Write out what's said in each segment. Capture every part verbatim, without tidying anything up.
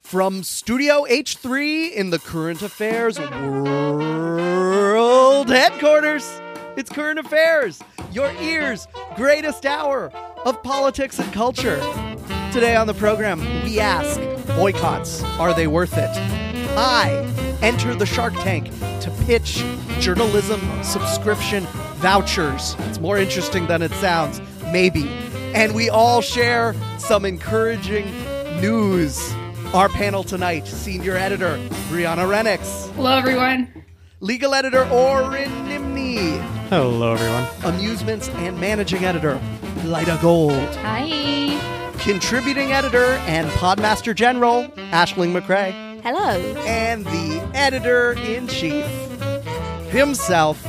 From Studio H three in the Current Affairs World Headquarters, it's Current Affairs, your ears' greatest hour of politics and culture. Today on the program, we ask, boycotts, are they worth it? I enter the Shark Tank to pitch journalism subscription vouchers. It's more interesting than it sounds, maybe. And we all share some encouraging news. Our panel tonight, senior editor Brianna Renix. Hello, everyone. Legal editor Oren Nimni. Hello, everyone. Amusements and managing editor Lyda Gold. Hi. Contributing editor and podmaster general Aisling McRae. Hello. And the editor-in-chief himself,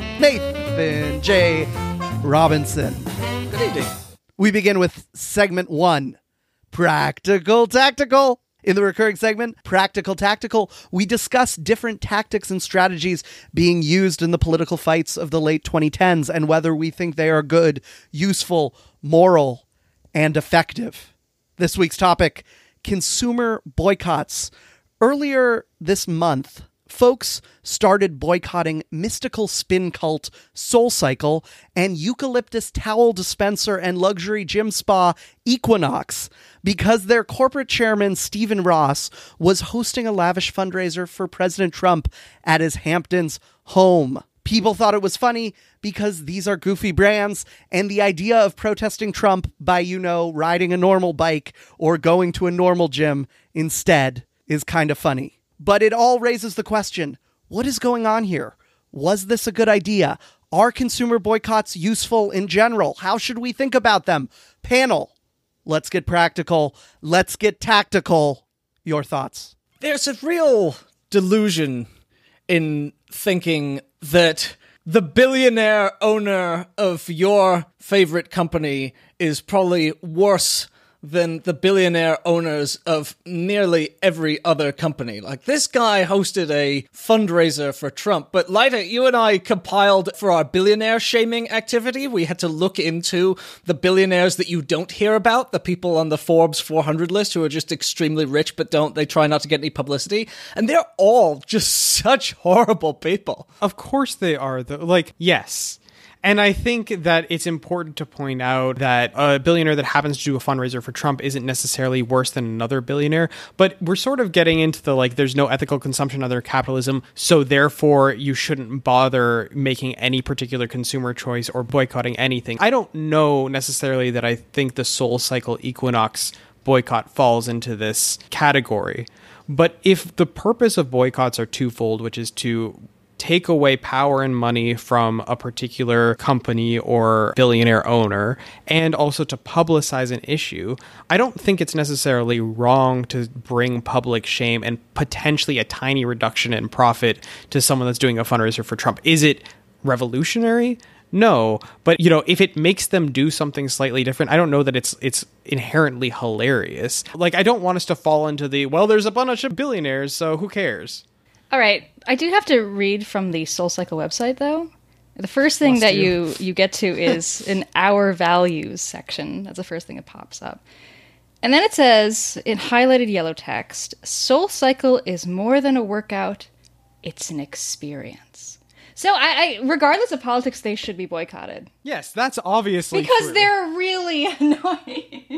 Nathan J. Robinson. Good evening. We begin with segment one, Practical Tactical. In the recurring segment, Practical Tactical, we discuss different tactics and strategies being used in the political fights of the late twenty tens and whether we think they are good, useful, moral, and effective. This week's topic, consumer boycotts. Earlier this month, folks started boycotting mystical spin cult SoulCycle and eucalyptus towel dispenser and luxury gym spa Equinox because their corporate chairman, Stephen Ross, was hosting a lavish fundraiser for President Trump at his Hamptons home. People thought it was funny because these are goofy brands, and the idea of protesting Trump by, you know, riding a normal bike or going to a normal gym instead is kind of funny. But it all raises the question, what is going on here? Was this a good idea? Are consumer boycotts useful in general? How should we think about them? Panel, let's get practical. Let's get tactical. Your thoughts? There's a real delusion in thinking that the billionaire owner of your favorite company is probably worse than the billionaire owners of nearly every other company. Like, this guy hosted a fundraiser for Trump, but Lyda, you and I compiled for our billionaire shaming activity. We had to look into the billionaires that you don't hear about, the people on the Forbes four hundred list who are just extremely rich, but don't, they try not to get any publicity. And they're all just such horrible people. Of course they are, though. Like, yes. And I think that it's important to point out that a billionaire that happens to do a fundraiser for Trump isn't necessarily worse than another billionaire. But we're sort of getting into the, like, there's no ethical consumption under capitalism, so therefore you shouldn't bother making any particular consumer choice or boycotting anything. I don't know necessarily that I think the SoulCycle Equinox boycott falls into this category. But if the purpose of boycotts are twofold, which is to take away power and money from a particular company or billionaire owner, and also to publicize an issue, I don't think it's necessarily wrong to bring public shame and potentially a tiny reduction in profit to someone that's doing a fundraiser for Trump. Is it revolutionary? No, but you know, if it makes them do something slightly different, I don't know that it's it's inherently hilarious. Like, I don't want us to fall into the, well, there's a bunch of billionaires, so who cares? All right. I do have to read from the SoulCycle website, though. The first thing Must that do. you, you get to is an Our Values section. That's the first thing that pops up. And then it says, in highlighted yellow text, SoulCycle is more than a workout. It's an experience. So, I, I regardless of politics, they should be boycotted. Yes, that's obviously Because true. they're really annoying.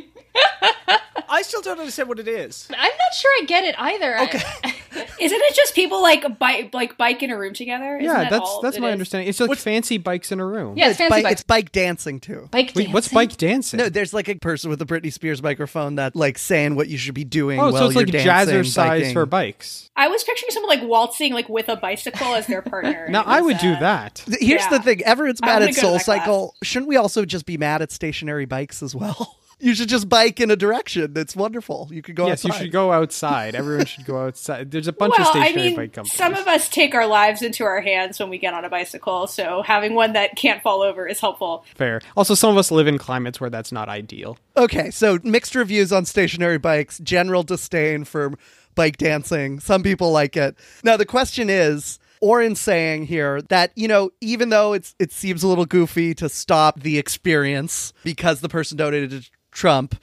I still don't understand what it is. I'm not sure I get it either. Okay. I, Isn't it just people like bike like bike in a room together? Isn't Yeah, that that's all that's it my is? understanding. It's like fancy bikes in a room. yeah, it's it's, fancy bike, bike. it's bike dancing, too. Bike Wait, dancing. what's bike dancing? No, there's like a person with a Britney Spears microphone that like saying what you should be doing oh, while so it's you're like dancing, jazzercise biking. for bikes. I was picturing someone like waltzing like with a bicycle as their partner. Now, It I was, would do uh, that. Th- Here's Yeah. the thing. Everyone's I mad wanna at go to that SoulCycle. Shouldn't we also just be mad at stationary bikes as well? You should just bike in a direction. It's wonderful. You could go Yes, outside. you should go outside. Everyone should go outside. There's a bunch well, of I stationary mean, bike companies. some of us take our lives into our hands when we get on a bicycle, so having one that can't fall over is helpful. Fair. Also, some of us live in climates where that's not ideal. Okay, so mixed reviews on stationary bikes, general disdain for bike dancing. Some people like it. Now, the question is, Oren's saying here that, you know, even though it's it seems a little goofy to stop the experience because the person donated to Trump,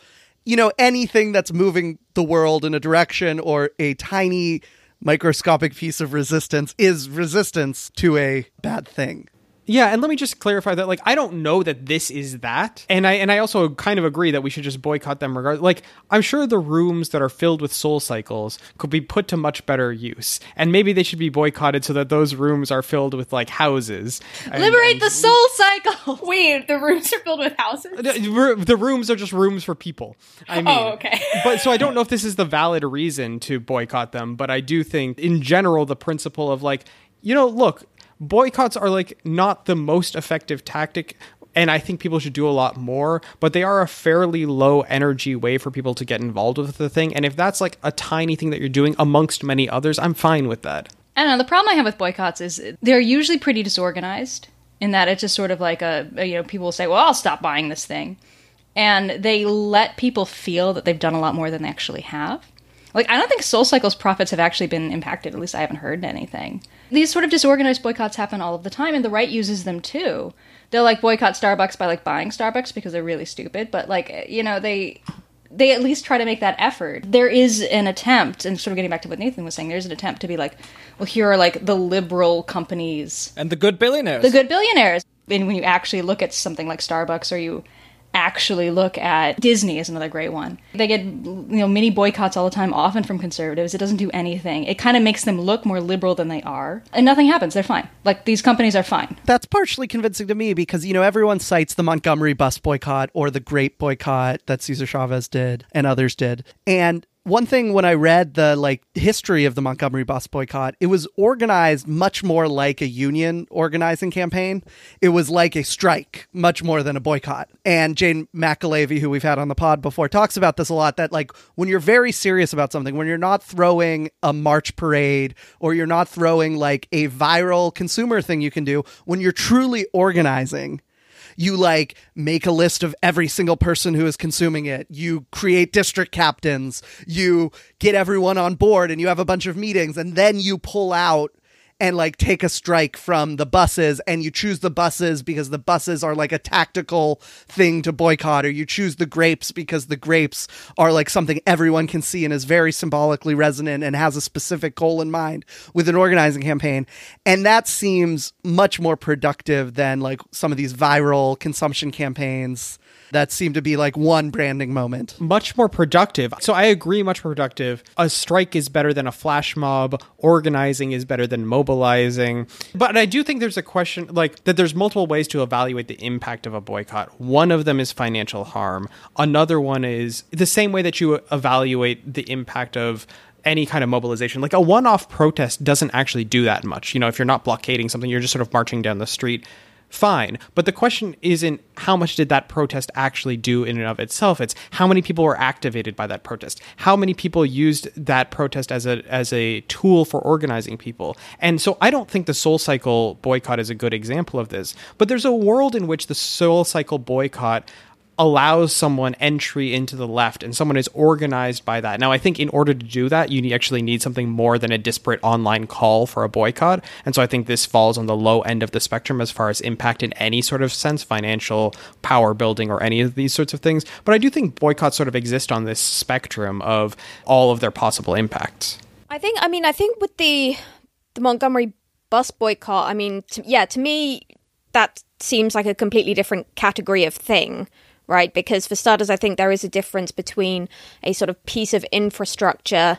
you know, anything that's moving the world in a direction or a tiny microscopic piece of resistance is resistance to a bad thing. Yeah, and let me just clarify that, like, I don't know that this is that. And I and I also kind of agree that we should just boycott them regardless. Like, I'm sure the rooms that are filled with soul cycles could be put to much better use. And maybe they should be boycotted so that those rooms are filled with, like, houses. And, Liberate and, the soul cycle! Wait, the rooms are filled with houses? The, the rooms are just rooms for people. I mean, Oh, okay. But so I don't know if this is the valid reason to boycott them, but I do think, in general, the principle of, like, you know, look, boycotts are like not the most effective tactic, and I think people should do a lot more, but they are a fairly low energy way for people to get involved with the thing. And if that's like a tiny thing that you're doing amongst many others, I'm fine with that. I don't know. The problem I have with boycotts is they're usually pretty disorganized in that it's just sort of like a, a you know, people will say, well, I'll stop buying this thing. And they let people feel that they've done a lot more than they actually have. Like, I don't think SoulCycle's profits have actually been impacted. At least I haven't heard anything. These sort of disorganized boycotts happen all of the time, and the right uses them too. They'll, like, boycott Starbucks by, like, buying Starbucks because they're really stupid. But, like, you know, they they at least try to make that effort. There is an attempt, and sort of getting back to what Nathan was saying, there's an attempt to be like, well, here are, like, the liberal companies. And the good billionaires. The good billionaires. And when you actually look at something like Starbucks, or you actually look at Disney is another great one. They get, you know, mini boycotts all the time, often from conservatives. It doesn't do anything. It kind of makes them look more liberal than they are. And nothing happens. They're fine. Like, these companies are fine. That's partially convincing to me because, you know, everyone cites the Montgomery bus boycott or the Grape boycott that Cesar Chavez did and others did. And one thing when I read the like history of the Montgomery bus boycott, it was organized much more like a union organizing campaign. It was like a strike, much more than a boycott. And Jane McAlevey, who we've had on the pod before, talks about this a lot, that like when you're very serious about something, when you're not throwing a march parade or you're not throwing like a viral consumer thing you can do, when you're truly organizing, you like make a list of every single person who is consuming it. You create district captains. You get everyone on board and you have a bunch of meetings, and then you pull out and like take a strike from the buses, and you choose the buses because the buses are like a tactical thing to boycott, or you choose the grapes because the grapes are like something everyone can see and is very symbolically resonant and has a specific goal in mind with an organizing campaign. And that seems much more productive than like some of these viral consumption campaigns that seem to be like one branding moment. Much more productive. So I agree, much more productive. A strike is better than a flash mob. Organizing is better than mobilizing. But I do think there's a question, like, that there's multiple ways to evaluate the impact of a boycott. One of them is financial harm. Another one is the same way that you evaluate the impact of any kind of mobilization. Like a one-off protest doesn't actually do that much. You know, if you're not blockading something, you're just sort of marching down the street. Fine. But the question isn't how much did that protest actually do in and of itself. It's how many people were activated by that protest. How many people used that protest as a as a tool for organizing people. And so I don't think the SoulCycle boycott is a good example of this. But there's a world in which the SoulCycle boycott allows someone entry into the left, and someone is organized by that. Now, I think in order to do that, you actually need something more than a disparate online call for a boycott. And so I think this falls on the low end of the spectrum as far as impact in any sort of sense, financial, power building, or any of these sorts of things. But I do think boycotts sort of exist on this spectrum of all of their possible impacts. I think, I mean, I think with the the Montgomery bus boycott, I mean, to, yeah, to me, that seems like a completely different category of thing. Right, because for starters, I think there is a difference between a sort of piece of infrastructure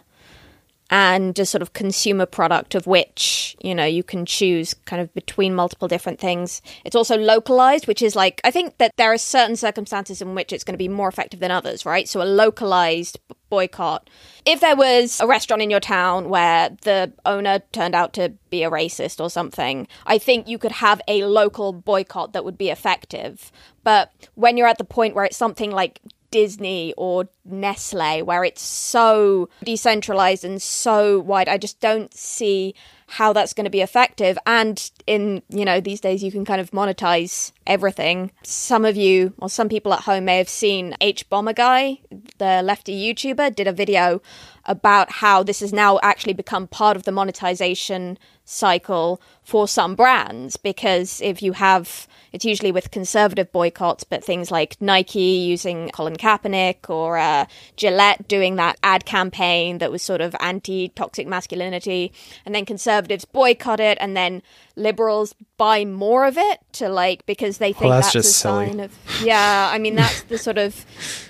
and a sort of consumer product of which, you know, you can choose kind of between multiple different things. It's also localized, which is like, I think that there are certain circumstances in which it's going to be more effective than others, right? So a localized boycott. If there was a restaurant in your town where the owner turned out to be a racist or something, I think you could have a local boycott that would be effective. But when you're at the point where it's something like Disney or Nestle, where it's so decentralized and so wide, I just don't see how that's going to be effective. And in, you know, these days you can kind of monetize everything. Some of you, or some people at home may have seen H Bomber Guy, the lefty YouTuber, did a video about how this has now actually become part of the monetization cycle for some brands, because if you have, it's usually with conservative boycotts, but things like Nike using Colin Kaepernick or uh, Gillette doing that ad campaign that was sort of anti-toxic masculinity, and then conservatives boycott it, and then liberals buy more of it to like, because they think well, that's, that's just a silly. sign of, yeah, I mean, that's the sort of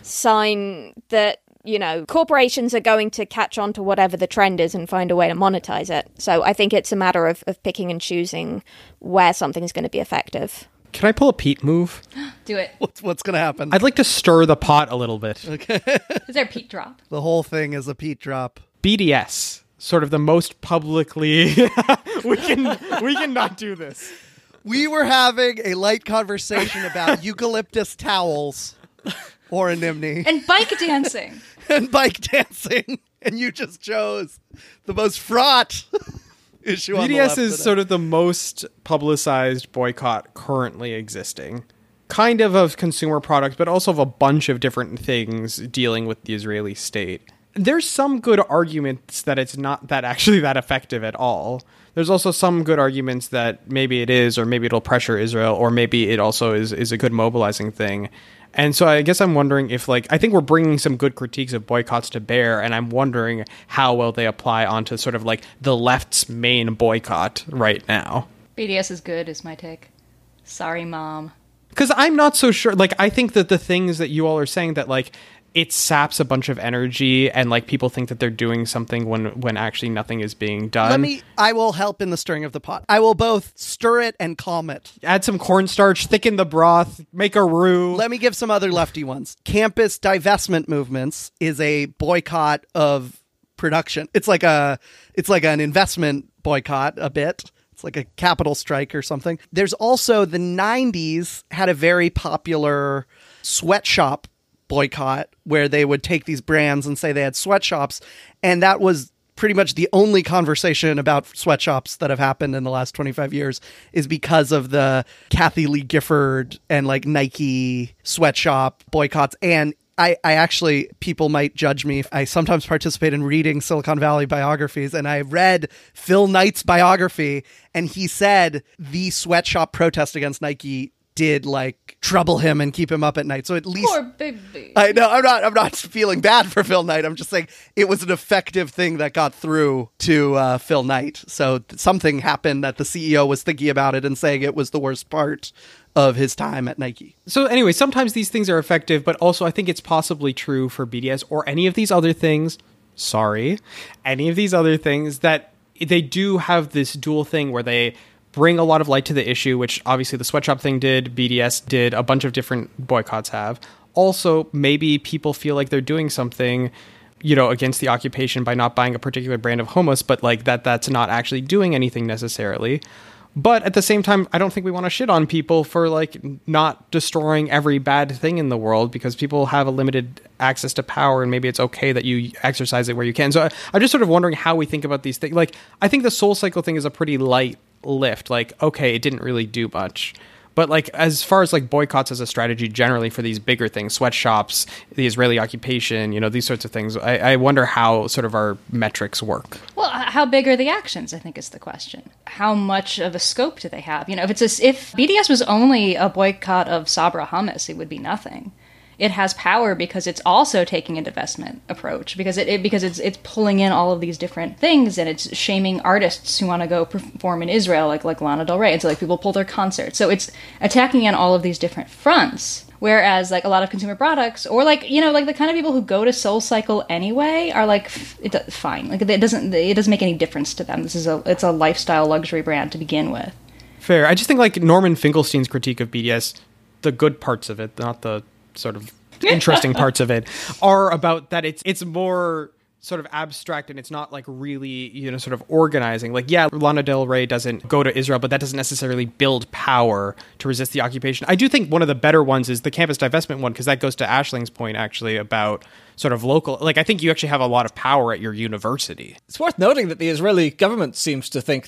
sign that, you know, corporations are going to catch on to whatever the trend is and find a way to monetize it. So I think it's a matter of, of picking and choosing where something's going to be effective. Can I pull a Pete move? Do it. What's, what's going to happen? I'd like to stir the pot a little bit. Is there a Pete drop? The whole thing is a Pete drop. B D S, sort of the most publicly... we can we can not do this. We were having a light conversation about eucalyptus towels or anemone And bike dancing. and bike dancing, and you just chose the most fraught issue on the B D S left is today. sort of the most publicized boycott currently existing. Kind of of consumer products, but also of a bunch of different things dealing with the Israeli state. There's some good arguments that it's not that actually that effective at all. There's also some good arguments that maybe it is, or maybe it'll pressure Israel, or maybe it also is, is a good mobilizing thing. And so I guess I'm wondering if, like, I think we're bringing some good critiques of boycotts to bear, and I'm wondering how well they apply onto sort of like the left's main boycott right now. B D S is good, is my take. Sorry, Mom. Because I'm not so sure. Like, I think that the things that you all are saying that, like, it saps a bunch of energy and, like, people think that they're doing something when when actually nothing is being done. Let me, I will help in the stirring of the pot. I will both stir it and calm it. Add some cornstarch, thicken the broth, make a roux. Let me give some other lefty ones. Campus divestment movements is a boycott of production. It's like a, it's like an investment boycott a bit. It's like a capital strike or something. There's also the nineties had a very popular sweatshop boycott where they would take these brands and say they had sweatshops, and that was pretty much the only conversation about sweatshops that have happened in the last twenty-five years is because of the Kathy Lee Gifford and like Nike sweatshop boycotts. And I, I actually, people might judge me. I sometimes participate in reading Silicon Valley biographies, and I read Phil Knight's biography, and he said the sweatshop protest against Nike did like trouble him and keep him up at night. So at least Poor baby. I know I'm not I'm not feeling bad for Phil Knight. I'm just saying it was an effective thing that got through to uh, Phil Knight. So th- something happened that the C E O was thinking about it and saying it was the worst part of his time at Nike. So anyway, sometimes these things are effective, but also I think it's possibly true for B D S or any of these other things. Sorry, any of these other things that they do have this dual thing where they bring a lot of light to the issue, which obviously the sweatshop thing did, B D S did, a bunch of different boycotts have. Also, maybe people feel like they're doing something, you know, against the occupation by not buying a particular brand of hummus, but like that that's not actually doing anything necessarily. But at the same time, I don't think we want to shit on people for like not destroying every bad thing in the world, because people have a limited access to power, and maybe it's okay that you exercise it where you can. So I, I'm just sort of wondering how we think about these things. Like, I think the Soul Cycle thing is a pretty light lift. Like, okay, it didn't really do much. But like, as far as like boycotts as a strategy generally for these bigger things, sweatshops, the Israeli occupation, you know, these sorts of things, I, I wonder how sort of our metrics work. Well, h- how big are the actions, I think is the question. How much of a scope do they have? You know, if it's a, if B D S was only a boycott of Sabra hummus, it would be nothing. It has power because it's also taking a divestment approach, because it, it because it's it's pulling in all of these different things, and it's shaming artists who want to go perform in Israel, like like Lana Del Rey, and so like people pull their concerts. So it's attacking in all of these different fronts. Whereas like a lot of consumer products, or like, you know, like the kind of people who go to Soul Cycle anyway are like, it, fine, like it doesn't it doesn't make any difference to them. This is a it's a lifestyle luxury brand to begin with. Fair. I just think like Norman Finkelstein's critique of B D S, the good parts of it, not the sort of interesting parts of it, are about that it's it's more sort of abstract, and it's not like really, you know, sort of organizing. Like, yeah, Lana Del Rey doesn't go to Israel, but that doesn't necessarily build power to resist the occupation. I do think one of the better ones is the campus divestment one, because that goes to Ashling's point actually about sort of local, like I think you actually have a lot of power at your university. It's worth noting that the Israeli government seems to think that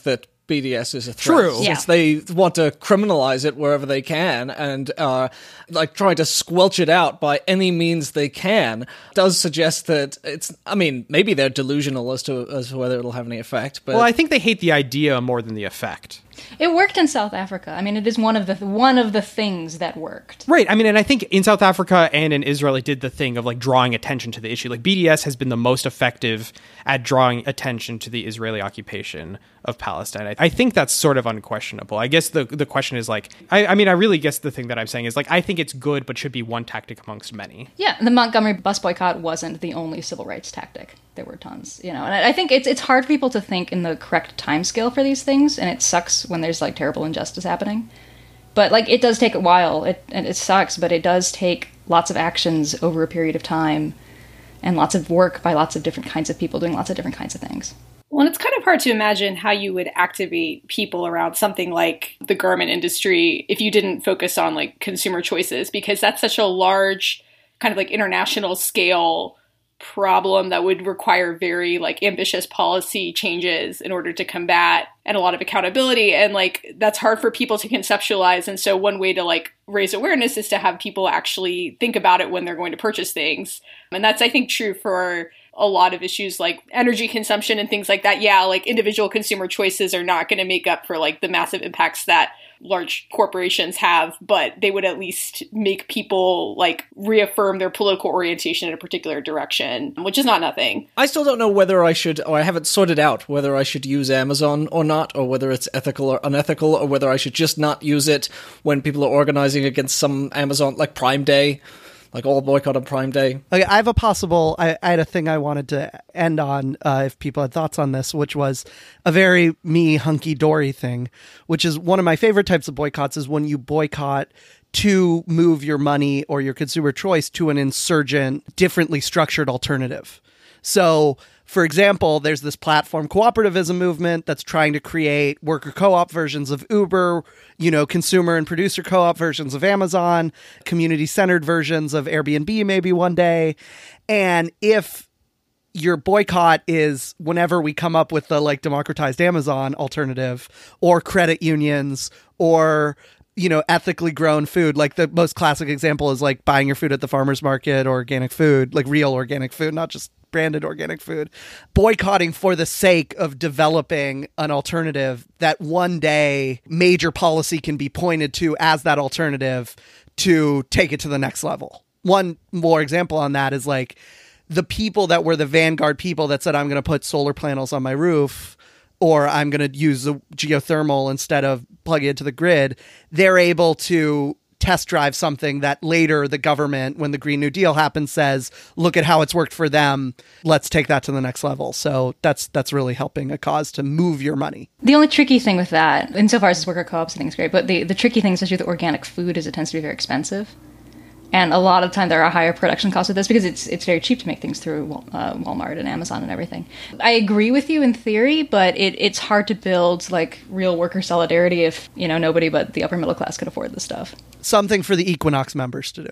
B D S is a threat. True. Since Yeah. they want to criminalize it wherever they can and uh, like try to squelch it out by any means they can, does suggest that it's, I mean, maybe they're delusional as to, as to whether it'll have any effect. But Well, I think they hate the idea more than the effect. It worked in South Africa. I mean, it is one of the one of the things that worked. Right. I mean, and I think in South Africa and in Israel, it did the thing of like drawing attention to the issue. Like B D S has been the most effective at drawing attention to the Israeli occupation of Palestine. I, I think that's sort of unquestionable. I guess the the question is like, I, I mean, I really guess the thing that I'm saying is like, I think it's good, but should be one tactic amongst many. Yeah, the Montgomery bus boycott wasn't the only civil rights tactic. There were tons, you know, and I I think it's it's hard for people to think in the correct timescale for these things, and it sucks when there's like terrible injustice happening. But like, it does take a while, it and it sucks, but it does take lots of actions over a period of time, and lots of work by lots of different kinds of people doing lots of different kinds of things. Well, and it's kind of hard to imagine how you would activate people around something like the garment industry if you didn't focus on like consumer choices, because that's such a large kind of like international scale problem that would require very like ambitious policy changes in order to combat, and a lot of accountability, and like that's hard for people to conceptualize. And so one way to like raise awareness is to have people actually think about it when they're going to purchase things. And that's, I think, true for a lot of issues like energy consumption and things like that. Yeah, like individual consumer choices are not going to make up for like the massive impacts that large corporations have, but they would at least make people like reaffirm their political orientation in a particular direction, which is not nothing. I still don't know whether I should, or I haven't sorted out whether I should use Amazon or not, or whether it's ethical or unethical, or whether I should just not use it when people are organizing against some Amazon, like Prime Day. Like all boycott on Prime Day. Okay, I have a possible, I, I had a thing I wanted to end on uh, if people had thoughts on this, which was a very me hunky-dory thing, which is one of my favorite types of boycotts is when you boycott to move your money or your consumer choice to an insurgent, differently structured alternative. So, for example, there's this platform cooperativism movement that's trying to create worker co-op versions of Uber, you know, consumer and producer co-op versions of Amazon, community-centered versions of Airbnb maybe one day. And if your boycott is whenever we come up with the like democratized Amazon alternative or credit unions or, you know, ethically grown food, like the most classic example is like buying your food at the farmer's market or organic food, like real organic food, not just branded organic food, boycotting for the sake of developing an alternative that one day major policy can be pointed to as that alternative to take it to the next level. One more example on that is like the people that were the vanguard people that said, I'm going to put solar panels on my roof, or I'm going to use the geothermal instead of plugging it to the grid. They're able to test drive something that later the government, when the Green New Deal happens, says, look at how it's worked for them. Let's take that to the next level. So that's that's really helping a cause to move your money. The only tricky thing with that, insofar as it's worker co-ops, I think it's great, but the, the tricky thing, especially with organic food, is it tends to be very expensive. And a lot of the time there are higher production costs with this because it's it's very cheap to make things through uh, Walmart and Amazon and everything. I agree with you in theory, but it, it's hard to build like real worker solidarity if, you know, nobody but the upper middle class could afford this stuff. Something for the Equinox members to do.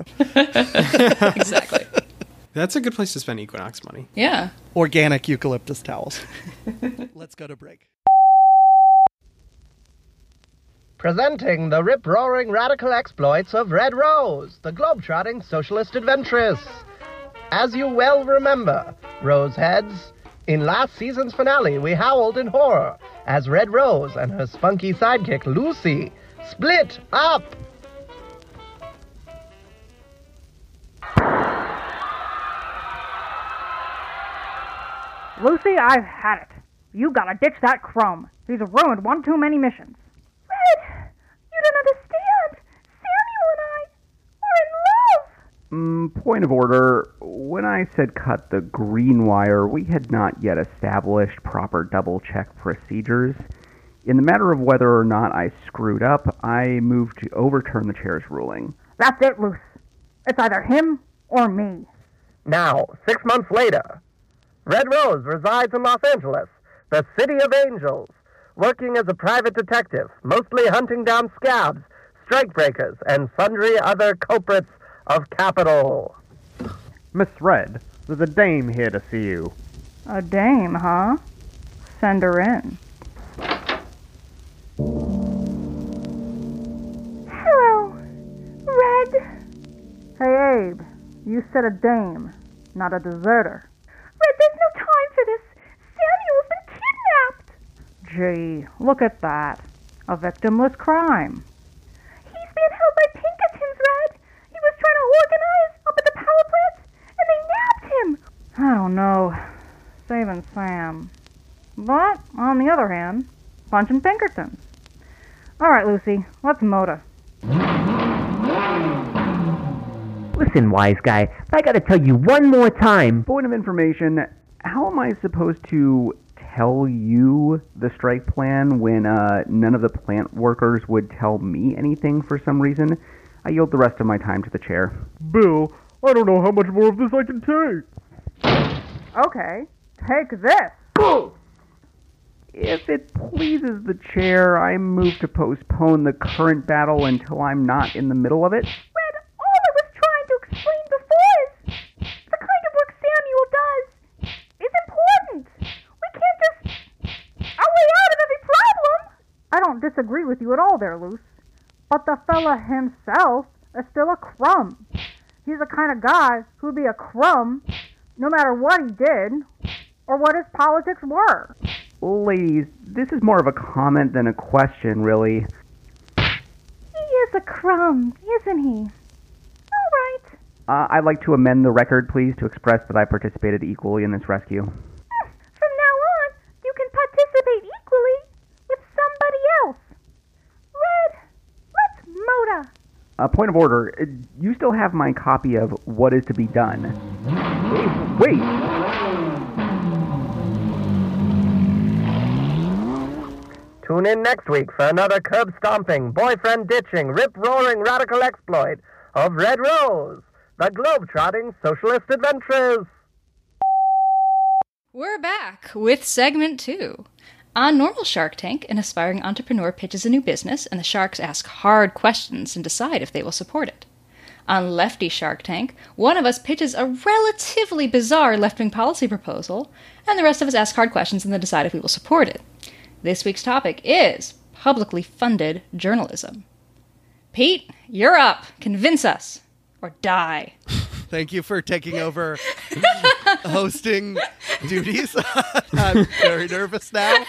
Exactly. That's a good place to spend Equinox money. Yeah. Organic eucalyptus towels. Let's go to break. Presenting the rip-roaring radical exploits of Red Rose, the globe-trotting socialist adventuress. As you well remember, Roseheads, in last season's finale, we howled in horror as Red Rose and her spunky sidekick, Lucy, split up. Lucy, I've had it. You gotta ditch that crumb. He's ruined one too many missions. Red, you don't understand. Samuel and I are in love. Mm, point of order. When I said cut the green wire, we had not yet established proper double-check procedures. In the matter of whether or not I screwed up, I moved to overturn the chair's ruling. That's it, Luce. It's either him or me. Now, six months later, Red Rose resides in Los Angeles, the city of angels, working as a private detective, mostly hunting down scabs, strikebreakers, and sundry other culprits of capital. Miss Red, there's a dame here to see you. A dame, huh? Send her in. Hello, Red. Hey, Abe. You said a dame, not a deserter. Red, there's no time for this. Samuel's been kidnapped. Gee, look at that. A victimless crime. He's being held by Pinkertons, Red. He was trying to organize up at the power plant, and they nabbed him. I don't know. Saving Sam. But, on the other hand, punching Pinkertons. All right, Lucy, let's motor. Listen, wise guy, I gotta tell you one more time. Point of information, how am I supposed to tell you the strike plan when uh, none of the plant workers would tell me anything for some reason? I yield the rest of my time to the chair. Bill, I don't know how much more of this I can take. Okay, take this. If it pleases the chair, I move to postpone the current battle until I'm not in the middle of it. Red, all I was trying to explain before is the kind of work Samuel does is important. We can't just our way out of every problem. I don't disagree with you at all there, Luce. But the fella himself is still a crumb. He's the kind of guy who'd be a crumb no matter what he did or what his politics were. Ladies, this is more of a comment than a question, really. He is a crumb, isn't he? All right. Uh, I'd like to amend the record, please, to express that I participated equally in this rescue. From now on, you can participate equally with somebody else. Red, let's motor. A point of order. Uh, You still have my copy of What Is to Be Done. Wait, wait! Tune in next week for another curb-stomping, boyfriend-ditching, rip-roaring radical exploit of Red Rose, the globe-trotting socialist adventuress. We're back with segment two. On normal Shark Tank, an aspiring entrepreneur pitches a new business, and the sharks ask hard questions and decide if they will support it. On Lefty Shark Tank, one of us pitches a relatively bizarre left-wing policy proposal, and the rest of us ask hard questions and then decide if we will support it. This week's topic is publicly funded journalism. Pete, you're up. Convince us. Or die. Thank you for taking over hosting duties. I'm very nervous now.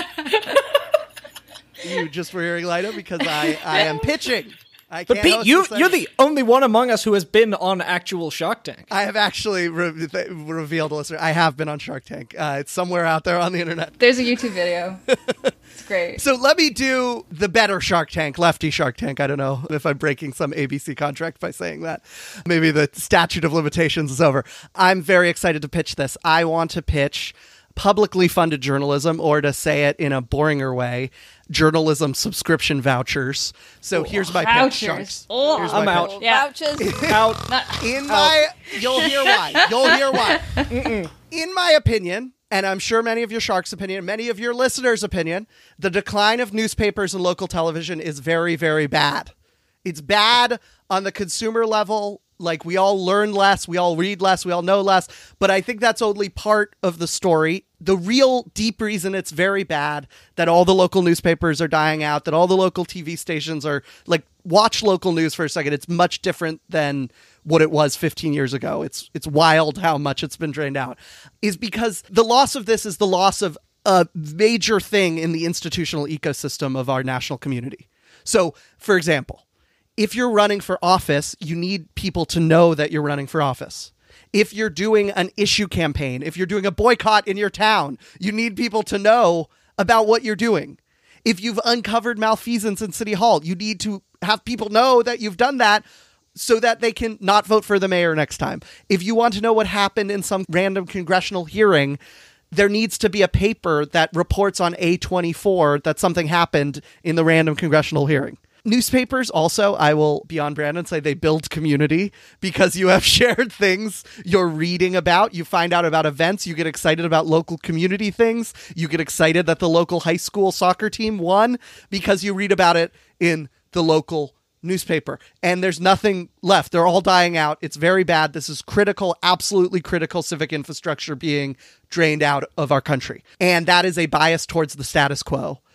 You just were hearing light up because I, I am pitching. I But can't Pete, host you, this you're thing. the only one among us who has been on actual Shark Tank. I have actually re- th- revealed to listener. I have been on Shark Tank. Uh, it's somewhere out there on the internet. There's a YouTube video. It's great. So let me do the better Shark Tank, Lefty Shark Tank. I don't know if I'm breaking some A B C contract by saying that. Maybe the statute of limitations is over. I'm very excited to pitch this. I want to pitch publicly funded journalism, or to say it in a boringer way, journalism subscription vouchers. So here's my pitch, Vouchers. Sharks. Oh, Here's I'm my out. pitch. Yeah. Vouchers. Out. In my, you'll hear why. You'll hear why. In my opinion, and I'm sure many of your Sharks' opinion, many of your listeners' opinion, the decline of newspapers and local television is very, very bad. It's bad on the consumer level. Like, we all learn less, we all read less, we all know less, but I think that's only part of the story. The real deep reason it's very bad, that all the local newspapers are dying out, that all the local T V stations are, like, watch local news for a second. It's much different than what it was fifteen years ago. It's it's wild how much it's been drained out. Is because the loss of this is the loss of a major thing in the institutional ecosystem of our national community. So, for example, if you're running for office, you need people to know that you're running for office. If you're doing an issue campaign, if you're doing a boycott in your town, you need people to know about what you're doing. If you've uncovered malfeasance in City Hall, you need to have people know that you've done that so that they can not vote for the mayor next time. If you want to know what happened in some random congressional hearing, there needs to be a paper that reports on A twenty-four that something happened in the random congressional hearing. Newspapers also, I will be on brand and say they build community because you have shared things you're reading about. You find out about events. You get excited about local community things. You get excited that the local high school soccer team won because you read about it in the local newspaper. And there's nothing left. They're all dying out. It's very bad. This is critical, absolutely critical civic infrastructure being drained out of our country. And that is a bias towards the status quo,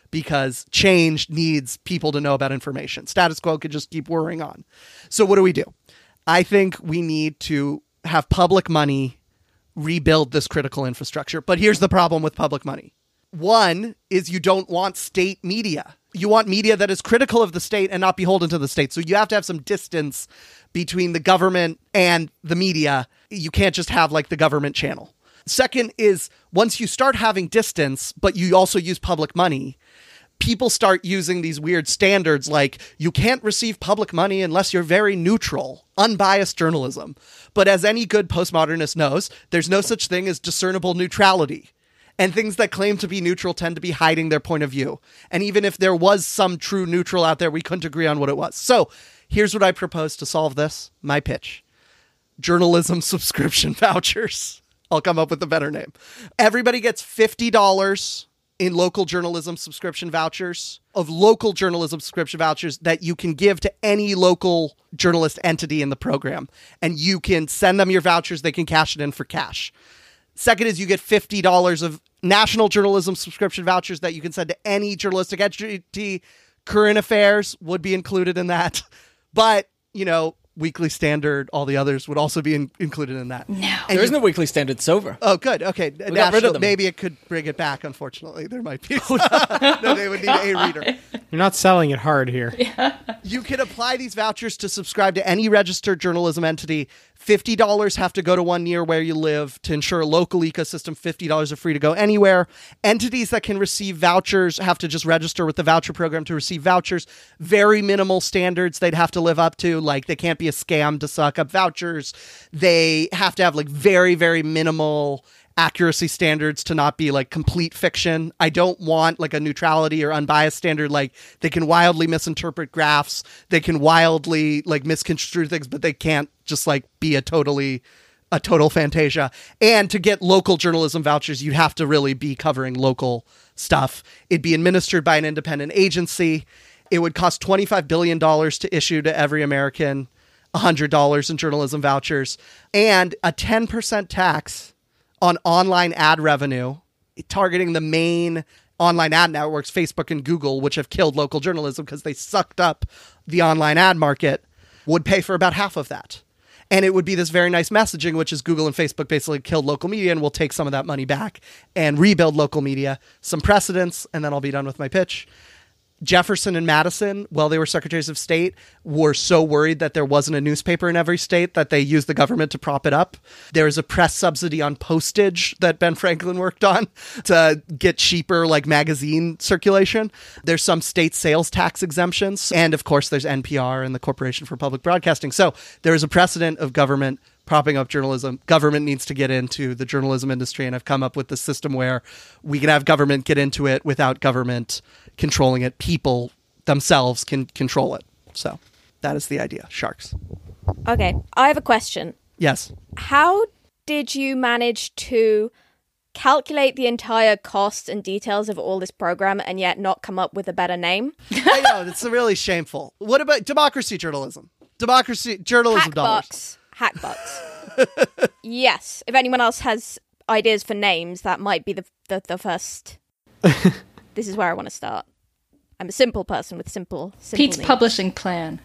because change needs people to know about information. Status quo could just keep whirring on. So what do we do? I think we need to have public money rebuild this critical infrastructure. But here's the problem with public money. One is you don't want state media. You want media that is critical of the state and not beholden to the state. So you have to have some distance between the government and the media. You can't just have like the government channel. Second is once you start having distance, but you also use public money, people start using these weird standards like you can't receive public money unless you're very neutral, unbiased journalism. But as any good postmodernist knows, there's no such thing as discernible neutrality. And things that claim to be neutral tend to be hiding their point of view. And even if there was some true neutral out there, we couldn't agree on what it was. So here's what I propose to solve this. My pitch. Journalism subscription vouchers. I'll come up with a better name. Everybody gets fifty dollars in local journalism subscription vouchers, of local journalism subscription vouchers that you can give to any local journalist entity in the program. And you can send them your vouchers. They can cash it in for cash. Second is you get fifty dollars of national journalism subscription vouchers that you can send to any journalistic entity. Current Affairs would be included in that. But, you know, Weekly Standard, all the others would also be in, included in that. No. And there is no Weekly Standard. It's over. Oh, good. Okay. We got rid of them. Maybe it could bring it back, unfortunately. There might be. No, they would need a reader. You're not selling it hard here. Yeah. You can apply these vouchers to subscribe to any registered journalism entity. fifty dollars have to go to one near where you live. To ensure a local ecosystem, fifty dollars are free to go anywhere. Entities that can receive vouchers have to just register with the voucher program to receive vouchers. Very minimal standards they'd have to live up to. Like they can't be a scam to suck up vouchers. They have to have like very, very minimal accuracy standards to not be like complete fiction. I don't want like a neutrality or unbiased standard. Like they can wildly misinterpret graphs. They can wildly like misconstrue things, but they can't just like be a totally a total fantasia. And to get local journalism vouchers, you have to really be covering local stuff. It'd be administered by an independent agency. It would cost twenty-five billion dollars to issue to every American, one hundred dollars in journalism vouchers, and a ten percent tax on online ad revenue, targeting the main online ad networks, Facebook and Google, which have killed local journalism because they sucked up the online ad market, would pay for about half of that. And it would be this very nice messaging, which is Google and Facebook basically killed local media and we'll take some of that money back and rebuild local media. Some precedents, and then I'll be done with my pitch. Jefferson and Madison, while they were secretaries of state, were so worried that there wasn't a newspaper in every state that they used the government to prop it up. There is a press subsidy on postage that Ben Franklin worked on to get cheaper like magazine circulation. There's some state sales tax exemptions. And of course, there's N P R and the Corporation for Public Broadcasting. So there is a precedent of government propping up journalism. Government needs to get into the journalism industry. And I've come up with this system where we can have government get into it without government controlling it. People themselves can control it. So that is the idea. Sharks. Okay, I have a question. Yes. How did you manage to calculate the entire costs and details of all this program and yet not come up with a better name? I know, it's really shameful. What about democracy journalism? Democracy journalism Hack dollars. bucks. Hack bucks. Yes. If anyone else has ideas for names, that might be the the, the first. This is where I want to start. I'm a simple person with simple, simple Pete's names. publishing plan.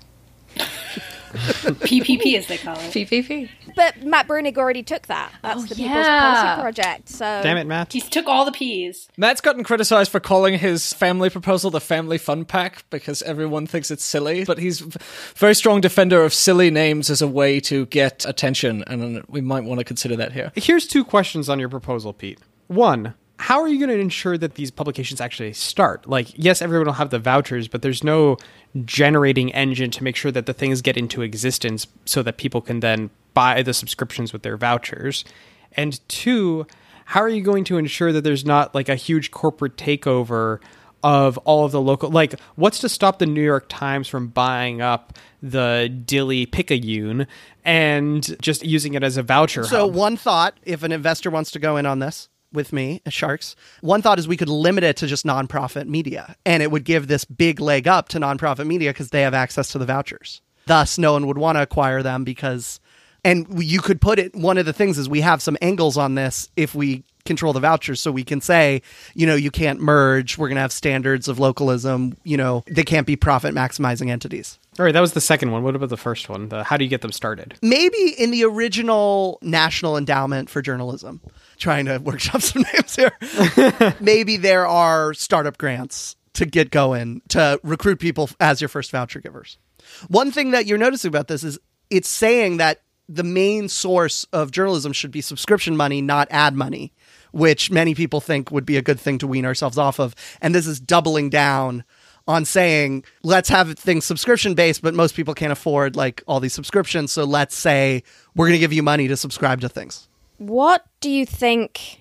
P P P, as they call it. P P P. But Matt Brunig already took that. That's Oh, the People's yeah. Policy Project. So Damn it, Matt. He took all the P's. Matt's gotten criticized for calling his family proposal the Family Fun Pack because everyone thinks it's silly, but he's a very strong defender of silly names as a way to get attention, and we might want to consider that here. Here's two questions on your proposal, Pete. One, how are you going to ensure that these publications actually start? Like, yes, everyone will have the vouchers, but there's no generating engine to make sure that the things get into existence so that people can then buy the subscriptions with their vouchers. And two, how are you going to ensure that there's not like a huge corporate takeover of all of the local, like what's to stop the New York Times from buying up the Dilly Picayune and just using it as a voucher So hub? one thought, if an investor wants to go in on this with me as Sharks, one thought is we could limit it to just nonprofit media, and it would give this big leg up to nonprofit media because they have access to the vouchers. Thus, no one would want to acquire them because, and you could put it, one of the things is we have some angles on this if we control the vouchers. So we can say, you know, you can't merge. We're going to have standards of localism. You know, they can't be profit maximizing entities. All right, that was the second one. What about the first one? The how do you get them started? Maybe in the original National Endowment for Journalism, trying to workshop some names here. Maybe there are startup grants to get going to recruit people as your first voucher givers. One thing that you're noticing about this is it's saying that the main source of journalism should be subscription money, not ad money, which many people think would be a good thing to wean ourselves off of. And this is doubling down on saying, let's have things subscription based, but most people can't afford like all these subscriptions. So let's say we're going to give you money to subscribe to things. What do you think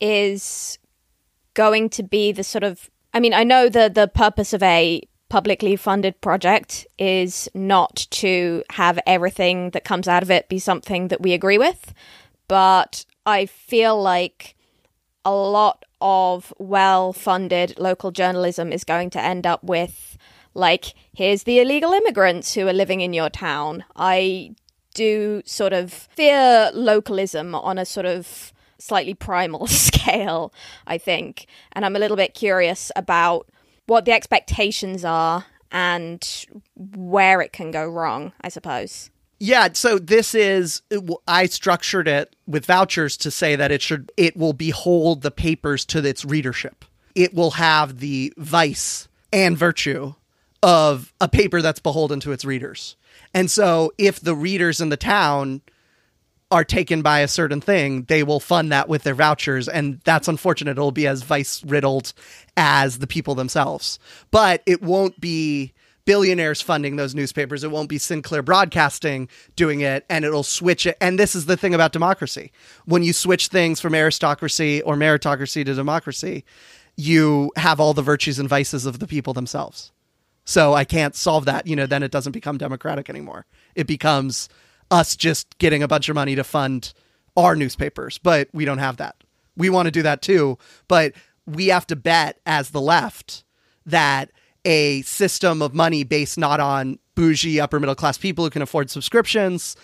is going to be the sort of, I mean, I know that the purpose of a publicly funded project is not to have everything that comes out of it be something that we agree with, but I feel like a lot of well-funded local journalism is going to end up with, like, here's the illegal immigrants who are living in your town. I do sort of fear localism on a sort of slightly primal scale, I think. And I'm a little bit curious about what the expectations are and where it can go wrong, I suppose. Yeah, so this is, I structured it with vouchers to say that it should, it will behold the papers to its readership. It will have the vice and virtue of a paper that's beholden to its readers. And so if the readers in the town are taken by a certain thing, they will fund that with their vouchers. And that's unfortunate. It'll be as vice riddled as the people themselves. But it won't be billionaires funding those newspapers. It won't be Sinclair Broadcasting doing it, and it'll switch it. And this is the thing about democracy. When you switch things from aristocracy or meritocracy to democracy, you have all the virtues and vices of the people themselves. So I can't solve that. You know, then it doesn't become democratic anymore. It becomes us just getting a bunch of money to fund our newspapers, but we don't have that. We want to do that too, but we have to bet as the left that a system of money based not on bougie upper middle class people who can afford subscriptions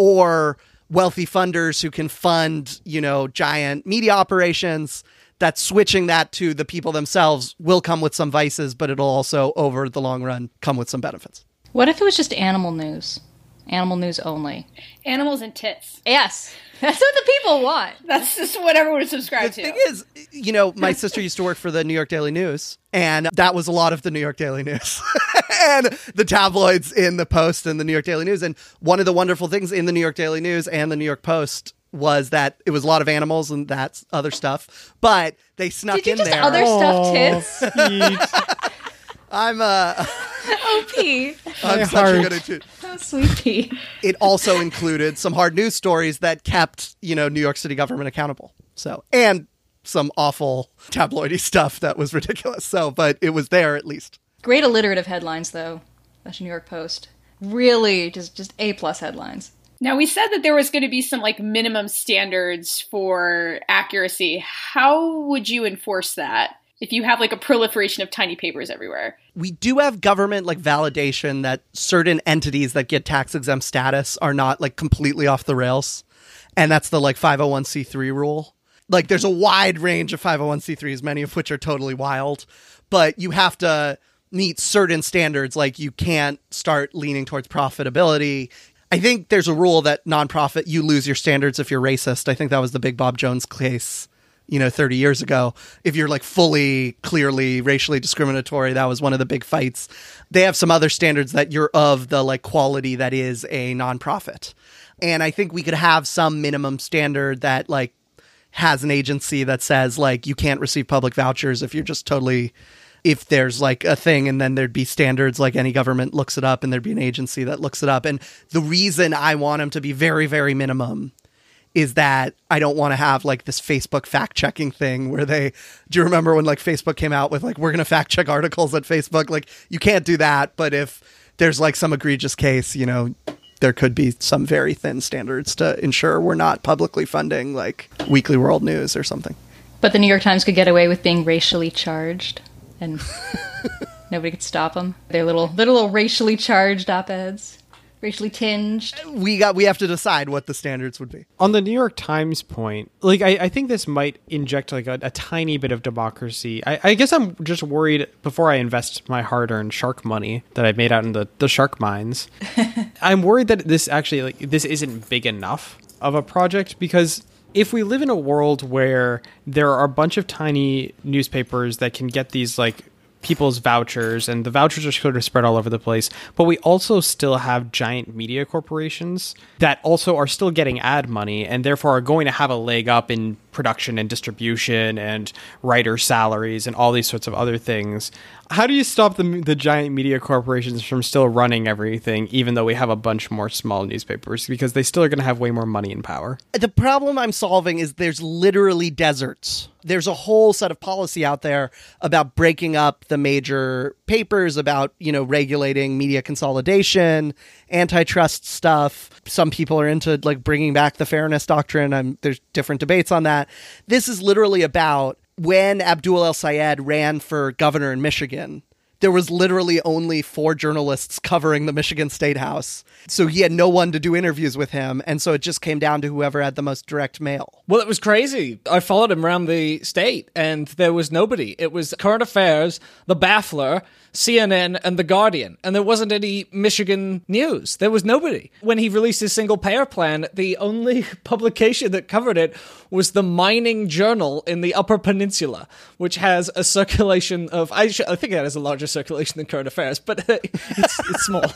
or wealthy funders who can fund, you know, giant media operations, that switching that to the people themselves will come with some vices, but it'll also over the long run come with some benefits. What if it was just animal news? Animal news only. Animals and tits. Yes. That's what the people want. That's just what everyone would subscribe the to. The thing is, you know, my sister used to work for the New York Daily News, and that was a lot of the New York Daily News and the tabloids in the Post and the New York Daily News. And one of the wonderful things in the New York Daily News and the New York Post was that it was a lot of animals and that's other stuff, but they snuck Did you in just there. other stuff tits? I'm uh Oh, P. I'm My such heart. a good at it. Oh, sweet P. It also included some hard news stories that kept, you know, New York City government accountable. So, and some awful tabloidy stuff that was ridiculous. So, but it was there at least. Great alliterative headlines, though. That's New York Post. Really, just just A-plus headlines. Now, we said that there was going to be some like minimum standards for accuracy. How would you enforce that if you have like a proliferation of tiny papers everywhere? We do have government like validation that certain entities that get tax exempt status are not like completely off the rails. And that's the like five oh one c three rule. Like there's a wide range of five oh one c threes, many of which are totally wild, but you have to meet certain standards. Like you can't start leaning towards profitability. I think there's a rule that nonprofit, you lose your standards if you're racist. I think that was the Big Bob Jones case, you know, thirty years ago. If you're like fully, clearly racially discriminatory, that was one of the big fights. They have some other standards that you're of the like quality that is a nonprofit. And I think we could have some minimum standard that like has an agency that says like you can't receive public vouchers if you're just totally, if there's like a thing, and then there'd be standards like any government looks it up and there'd be an agency that looks it up. And the reason I want them to be very, very minimum is that I don't want to have like this Facebook fact checking thing where they, do you remember when like Facebook came out with like, we're going to fact check articles at Facebook? Like you can't do that. But if there's like some egregious case, you know, there could be some very thin standards to ensure we're not publicly funding like Weekly World News or something. But the New York Times could get away with being racially charged and nobody could stop them. Their little, their little racially charged op-eds. racially tinged. We got we have to decide what the standards would be. On the New York Times point, like I, I think this might inject like a, a tiny bit of democracy. I, I guess I'm just worried before I invest my hard-earned shark money that I've made out in the, the shark mines. I'm worried that this actually like this isn't big enough of a project, because if we live in a world where there are a bunch of tiny newspapers that can get these like people's vouchers, and the vouchers are sort of spread all over the place, but we also still have giant media corporations that also are still getting ad money and therefore are going to have a leg up in production and distribution and writer salaries and all these sorts of other things. How do you stop the the giant media corporations from still running everything, even though we have a bunch more small newspapers? Because they still are going to have way more money and power. The problem I'm solving is there's literally deserts. There's a whole set of policy out there about breaking up the major papers, about, you know, regulating media consolidation, antitrust stuff. Some people are into like bringing back the fairness doctrine. I'm, there's different debates on that. This is literally about when Abdul El-Sayed ran for governor in Michigan. There was literally only four journalists covering the Michigan State House. So he had no one to do interviews with him. And so it just came down to whoever had the most direct mail. Well, it was crazy. I followed him around the state, and there was nobody. It was Current Affairs, The Baffler, C N N, and The Guardian. And there wasn't any Michigan news. There was nobody. When he released his single-payer plan, the only publication that covered it was the Mining Journal in the Upper Peninsula, which has a circulation of... I, sh- I think it has a larger circulation than Current Affairs, but it's, it's small.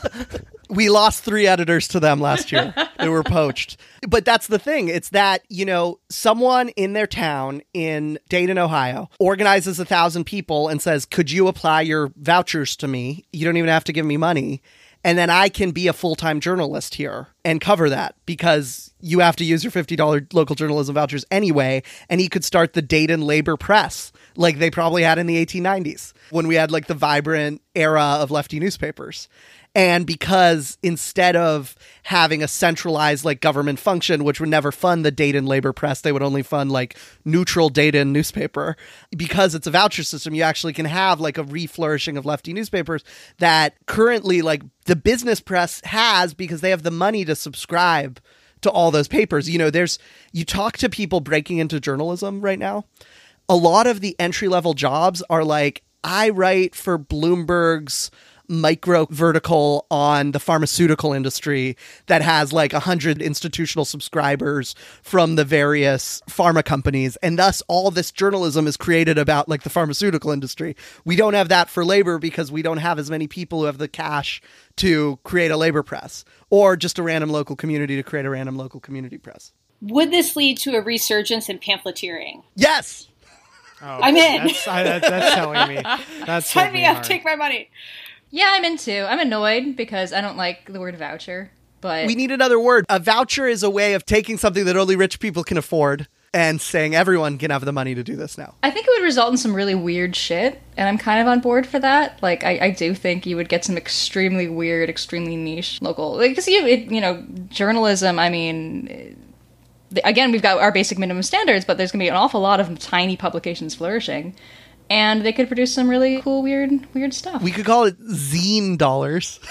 We lost three editors to them last year. They were poached. But that's the thing. It's that, you know, someone in their town in Dayton, Ohio, organizes a thousand people and says, could you apply your vouchers to me? You don't even have to give me money. And then I can be a full-time journalist here and cover that, because you have to use your fifty dollars local journalism vouchers anyway. And he could start the Dayton Labor Press like they probably had in the eighteen nineties when we had like the vibrant era of lefty newspapers. And because instead of having a centralized like government function, which would never fund the Dayton Labor Press, they would only fund like neutral Dayton newspaper. Because it's a voucher system, you actually can have like a re-flourishing of lefty newspapers that currently like the business press has, because they have the money to subscribe to all those papers. You know, there's, you talk to people breaking into journalism right now. A lot of the entry-level jobs are like, I write for Bloomberg's micro vertical on the pharmaceutical industry that has like a hundred institutional subscribers from the various pharma companies. And thus all this journalism is created about like the pharmaceutical industry. We don't have that for labor because we don't have as many people who have the cash to create a labor press, or just a random local community to create a random local community press. Would this lead to a resurgence in pamphleteering? Yes. Oh, I'm in. That's, I, that, that's telling me. That's Sign me up. hard. Take my money. Yeah, I'm into. I'm annoyed because I don't like the word voucher, but We need another word. A voucher is a way of taking something that only rich people can afford and saying everyone can have the money to do this now. I think it would result in some really weird shit, and I'm kind of on board for that. Like, I, I do think you would get some extremely weird, extremely niche local... Because, you, it, you know, journalism, I mean... Again, we've got our basic minimum standards, but there's going to be an awful lot of tiny publications flourishing. And they could produce some really cool, weird, weird stuff. We could call it zine dollars.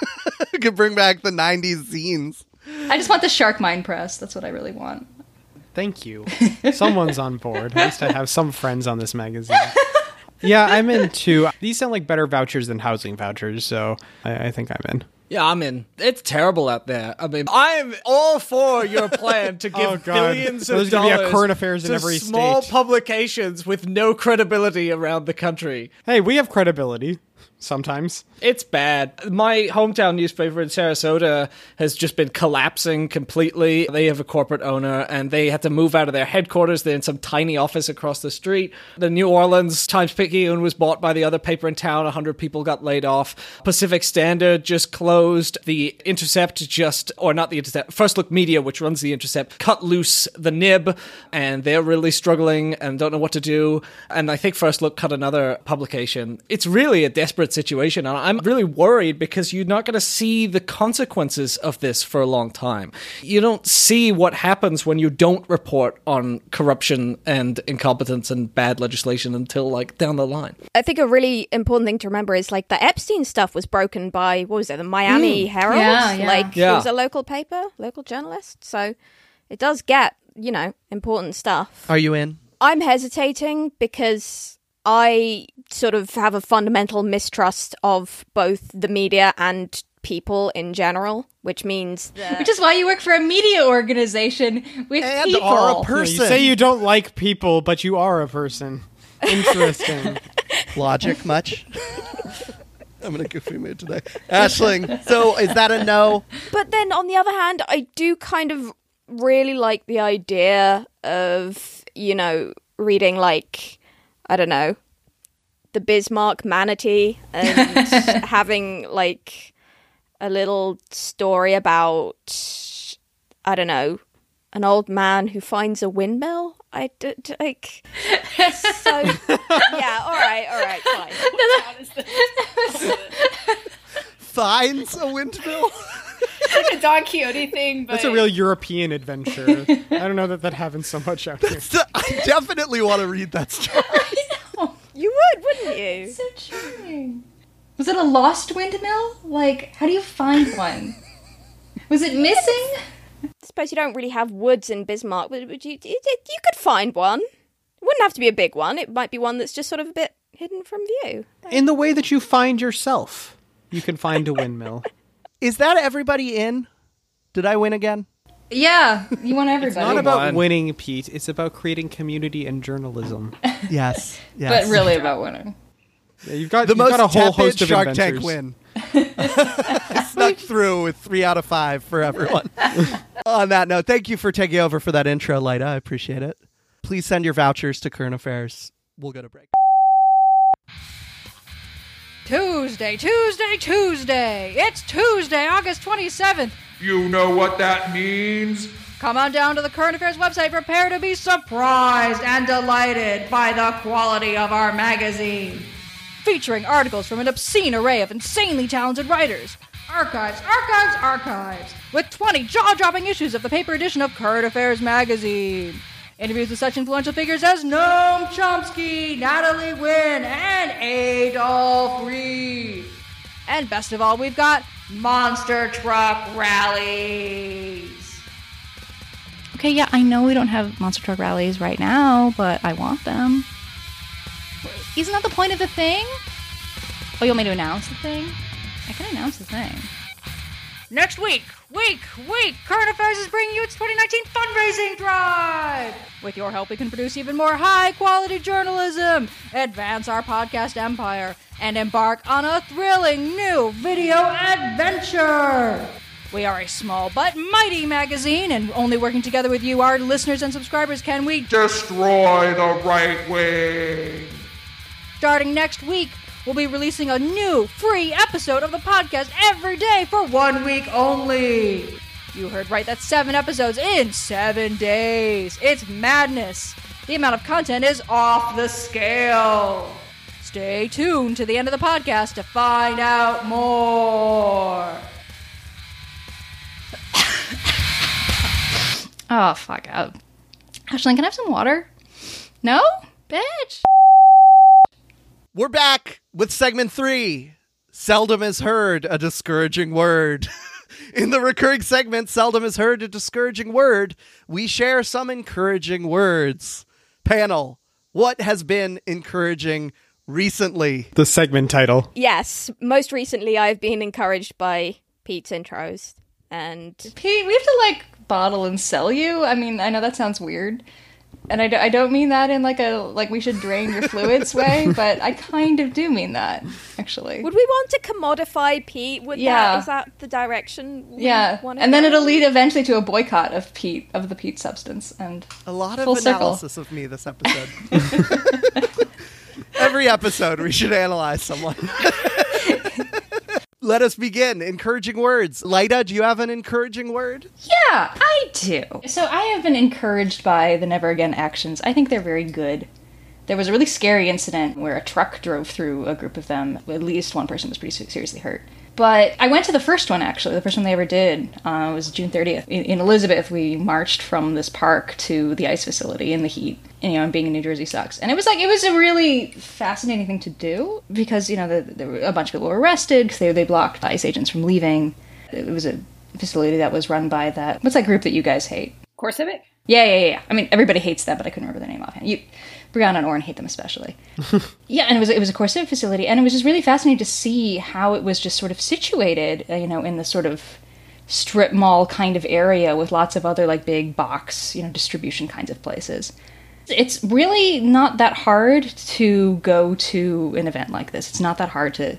We could bring back the nineties zines. I just want the Shark Mine Press. That's what I really want. Thank you. Someone's on board. At least I have some friends on this magazine. Yeah, I'm in too. These sound like better vouchers than housing vouchers, so I, I think I'm in. Yeah, I'm in. It's terrible out there. I mean, I'm all for your plan to give Oh, God. billions of There's gonna be a dollars current affairs in to every small state. publications with no credibility around the country. Hey, we have credibility. Sometimes. It's bad. My hometown newspaper in Sarasota has just been collapsing completely. They have a corporate owner, and they had to move out of their headquarters. They're in some tiny office across the street. The New Orleans Times-Picayune was bought by the other paper in town. A hundred people got laid off. Pacific Standard just closed. The Intercept just, or not the Intercept, First Look Media, which runs the Intercept, cut loose the nib, and they're really struggling and don't know what to do. And I think First Look cut another publication. It's really a desperate situation. And I'm really worried because you're not going to see the consequences of this for a long time. You don't see what happens when you don't report on corruption and incompetence and bad legislation until like down the line. I think a really important thing to remember is like the Epstein stuff was broken by, what was it, the Miami Mm. Herald? Yeah, yeah. Like Yeah. it was a local paper, local journalist. So it does get, you know, important stuff. Are you in? I'm hesitating because I sort of have a fundamental mistrust of both the media and people in general, which means that... Which is why you work for a media organization with And people. are a Yeah, person. you say you don't like people, but you are a person. Interesting. Logic much? I'm in a goofy mood today. Aisling, so is that a no? But then on the other hand, I do kind of really like the idea of, you know, reading like, I don't know, the Bismarck Manatee and having like a little story about, I don't know, an old man who finds a windmill. I d- d- like so yeah. All right, all right, fine. Finds a windmill? It's like a Don Quixote thing, but That's a real European adventure. I don't know that that happens so much out here. I definitely want to read that story. You would, wouldn't you? So charming. Was it a lost windmill? Like, how do you find one? Was it missing? I suppose you don't really have woods in Bismarck, but would you, you, you could find one. It wouldn't have to be a big one. It might be one that's just sort of a bit hidden from view. In the way that you find yourself, you can find a windmill. Is that everybody in? Did I win again? Yeah, you want everybody. It's not about on. winning, Pete. It's about creating community and journalism. Yes. yes. But really about winning. Yeah, you've got, The you've most got a whole tepid host of Shark inventors. Tank win. I snuck through with three out of five for everyone. On that note, thank you for taking over for that intro, Lyda. I appreciate it. Please send your vouchers to Current Affairs. We'll go to break. Tuesday, Tuesday, Tuesday. It's Tuesday, August twenty-seventh. You know what that means? Come on down to the Current Affairs website. Prepare to be surprised and delighted by the quality of our magazine. Featuring articles from an obscene array of insanely talented writers. Archives, archives, archives. With twenty jaw-dropping issues of the paper edition of Current Affairs magazine. Interviews with such influential figures as Noam Chomsky, Natalie Wynn, and Adolph Reed. And best of all, we've got monster truck rallies. Okay, yeah, I know we don't have monster truck rallies right now, but I want them. Isn't that the point of the thing? Oh, you want me to announce the thing? I can announce the thing. Next week, week, week, Current Affairs is bringing you its twenty nineteen fundraising drive. With your help, we can produce even more high-quality journalism, advance our podcast empire, and embark on a thrilling new video adventure. We are a small but mighty magazine, and only working together with you, our listeners and subscribers, can we Destroy the right wing. Starting next week, we'll be releasing a new free episode of the podcast every day for one week only. You heard right, that's seven episodes in seven days. It's madness. The amount of content is off the scale. Stay tuned to the end of the podcast to find out more. Oh, fuck. Uh, Ashlyn, can I have some water? No? Bitch. We're back with segment three. Seldom is heard a discouraging word. In the recurring segment, Seldom is heard a discouraging word, we share some encouraging words. Panel, what has been encouraging recently? The segment title. Yes, most recently I've been encouraged by Pete's intros. And Pete, we have to, like, bottle and sell you? I mean, I know that sounds weird. And I, d- I don't mean that in, like, a, like, we should drain your fluids way, but I kind of do mean that, actually. would we want to commodify Pete? Would Yeah. that, is that the direction we Yeah, want to and then go? it'll lead eventually to a boycott of Pete, of the Pete substance, and A lot of full circle. analysis of me this episode. Every episode, we should analyze someone. Let us begin. Encouraging words. Lyda, do you have an encouraging word? Yeah, I do. So I have been encouraged by the Never Again actions. I think they're very good. There was a really scary incident where a truck drove through a group of them. At least one person was pretty seriously hurt. But I went to the first one, actually. The first one they ever did uh, was June thirtieth. In, in Elizabeth, we marched from this park to the ice facility in the heat. And, you know, being in New Jersey sucks. And it was like, it was a really fascinating thing to do because, you know, the, the, a bunch of people were arrested because they, they blocked ICE agents from leaving. It was a facility that was run by that, what's that group that you guys hate? CoreCivic? Yeah, yeah, yeah. I mean, everybody hates them, but I couldn't remember their name offhand. You, Brianna and Oren hate them especially. Yeah, and it was it was a CoreCivic facility, and it was just really fascinating to see how it was just sort of situated, uh, you know, in the sort of strip mall kind of area with lots of other like big box, you know, distribution kinds of places. It's really not that hard to go to an event like this. It's not that hard to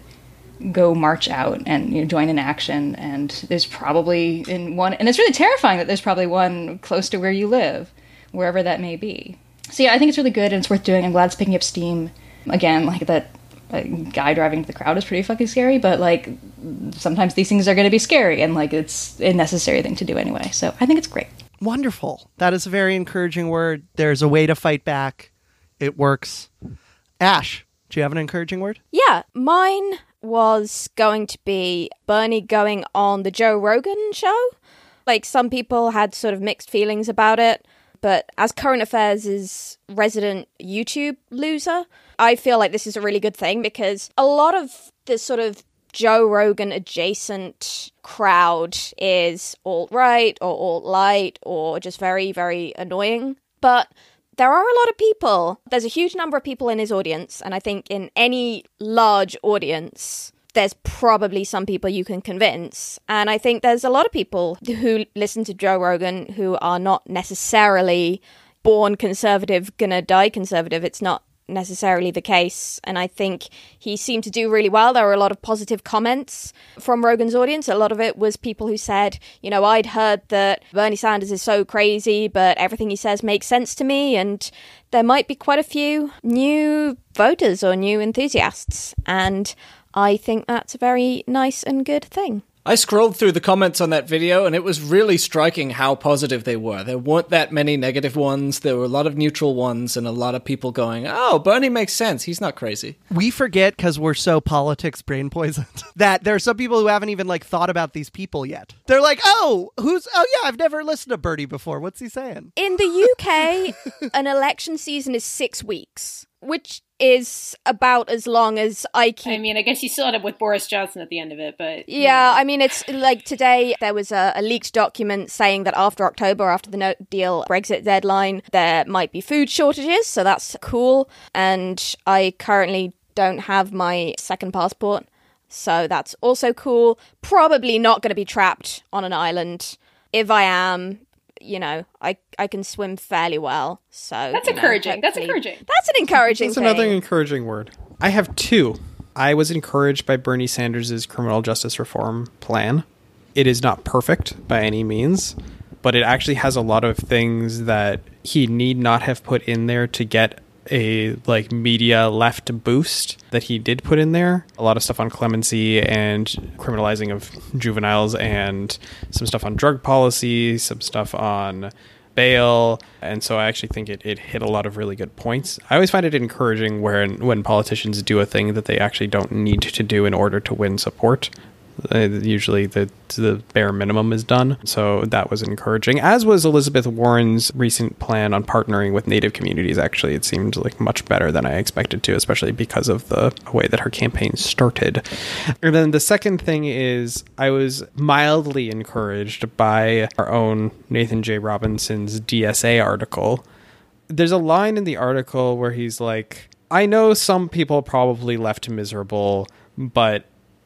go march out and, you know, join an action, and there's probably in one, and it's really terrifying that there's probably one close to where you live, wherever that may be. So yeah, I think it's really good and it's worth doing. I'm glad it's picking up steam. Again, like that uh, guy driving to the crowd is pretty fucking scary, but like sometimes these things are going to be scary, and like it's a necessary thing to do anyway. So I think it's great. Wonderful. That is a very encouraging word. There's a way to fight back. It works. Ash, do you have an encouraging word? Yeah, mine was going to be Bernie going on the Joe Rogan show. Like, some people had sort of mixed feelings about it. But as Current Affairs' resident YouTube loser, I feel like this is a really good thing because a lot of this sort of Joe Rogan adjacent crowd is alt-right or alt-light or just very, very annoying. But there are a lot of people. There's a huge number of people in his audience. And I think in any large audience, there's probably some people you can convince. And I think there's a lot of people who listen to Joe Rogan who are not necessarily born conservative, gonna die conservative. It's not necessarily the case. And I think he seemed to do really well. There were a lot of positive comments from Rogan's audience. A lot of it was people who said, you know, I'd heard that Bernie Sanders is so crazy, but everything he says makes sense to me. And there might be quite a few new voters or new enthusiasts. And I think that's a very nice and good thing. I scrolled through the comments on that video, and it was really striking how positive they were. There weren't that many negative ones. There were a lot of neutral ones, and a lot of people going, oh, Bernie makes sense. He's not crazy. We forget, because we're so politics brain poisoned, that there are some people who haven't even like thought about these people yet. They're like, oh, who's, oh yeah, I've never listened to Bernie before. What's he saying? In the U K, an election season is six weeks, which is about as long as I keep... I mean, I guess you still end up with Boris Johnson at the end of it, but... Yeah, know. I mean, it's like today there was a, a leaked document saying that after October, after the no deal Brexit deadline, there might be food shortages, so that's cool. And I currently don't have my second passport, so that's also cool. Probably not going to be trapped on an island. If I am... you know, I I can swim fairly well, so that's you know, encouraging. That's encouraging. That's an encouraging. That's thing. another encouraging word. I have two. I was encouraged by Bernie Sanders' criminal justice reform plan. It is not perfect by any means, but it actually has a lot of things that he need not have put in there to get a like media left boost that he did put in there. A lot of stuff on clemency and criminalizing of juveniles, and some stuff on drug policy, some stuff on bail. And so I actually think it, it hit a lot of really good points. I always find it encouraging when when politicians do a thing that they actually don't need to do in order to win support. Uh, usually the the bare minimum is done. So that was encouraging, as was Elizabeth Warren's recent plan on partnering with Native communities. Actually, it seemed like much better than I expected to, especially because of the way that her campaign started. And then the second thing is I was mildly encouraged by our own Nathan J. Robinson's D S A article. There's a line in the article where he's like, I know some people probably left miserable, but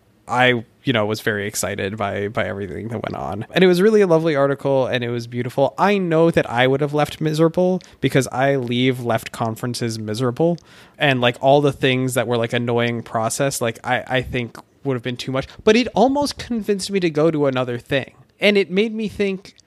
I, you know, was very excited by, by everything that went on. And it was really a lovely article, and it was beautiful. I know that I would have left miserable because I leave left conferences miserable. And like all the things that were like annoying process, like I, I think would have been too much. But it almost convinced me to go to another thing. And it made me think,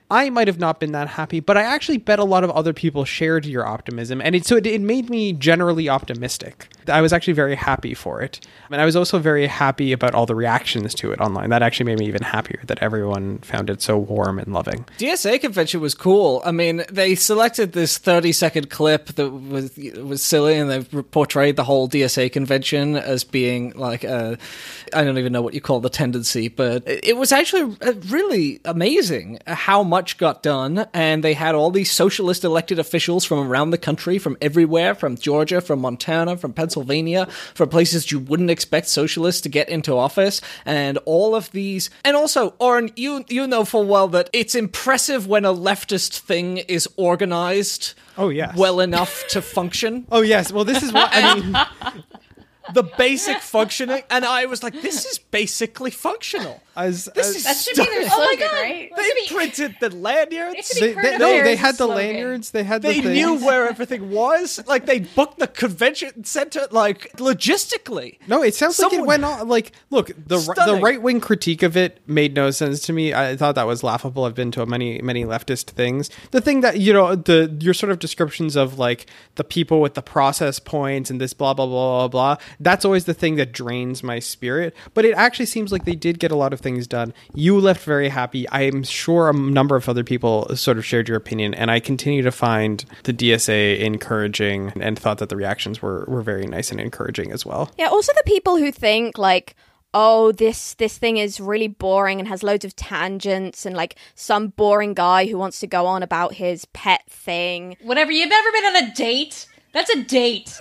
I might have not been that happy, but I actually bet a lot of other people shared your optimism. And it, so it, it made me generally optimistic. I was actually very happy for it. And I was also very happy about all the reactions to it online. That actually made me even happier that everyone found it so warm and loving. D S A convention was cool. I mean, they selected this thirty second clip that was was silly, and they portrayed the whole D S A convention as being like a, I don't even know what you call the tendency, but it was actually really amazing how much got done. And they had all these socialist elected officials from around the country, from everywhere, from Georgia, from Montana, from Pennsylvania, from places you wouldn't expect socialists to get into office, and all of these. And also, Oren, you you know full well that it's impressive when a leftist thing is organized. Oh yes, well enough to function. Oh yes. Well, this is what I mean. The basic functioning, and I was like, this is basically functional. As, this as is that should be their slogan, oh right? They printed the lanyards. They, they, no, they had the slogan. lanyards. They had the They things. knew where everything was. Like, they booked the convention center, like, logistically. No, it sounds Someone, like it went on. Like, look, the Stunning. the right wing critique of it made no sense to me. I thought that was laughable. I've been to many many leftist things. The thing that, you know, the your sort of descriptions of like the people with the process points and this blah blah blah blah blah. That's always the thing that drains my spirit. But it actually seems like they did get a lot of things done. You left very happy. I'm sure a number of other people sort of shared your opinion, and I continue to find the D S A encouraging and thought that the reactions were, were very nice and encouraging as well. Yeah, also the people who think like, oh, this this thing is really boring and has loads of tangents, and like some boring guy who wants to go on about his pet thing. Whatever, you've ever been on a date? That's a date.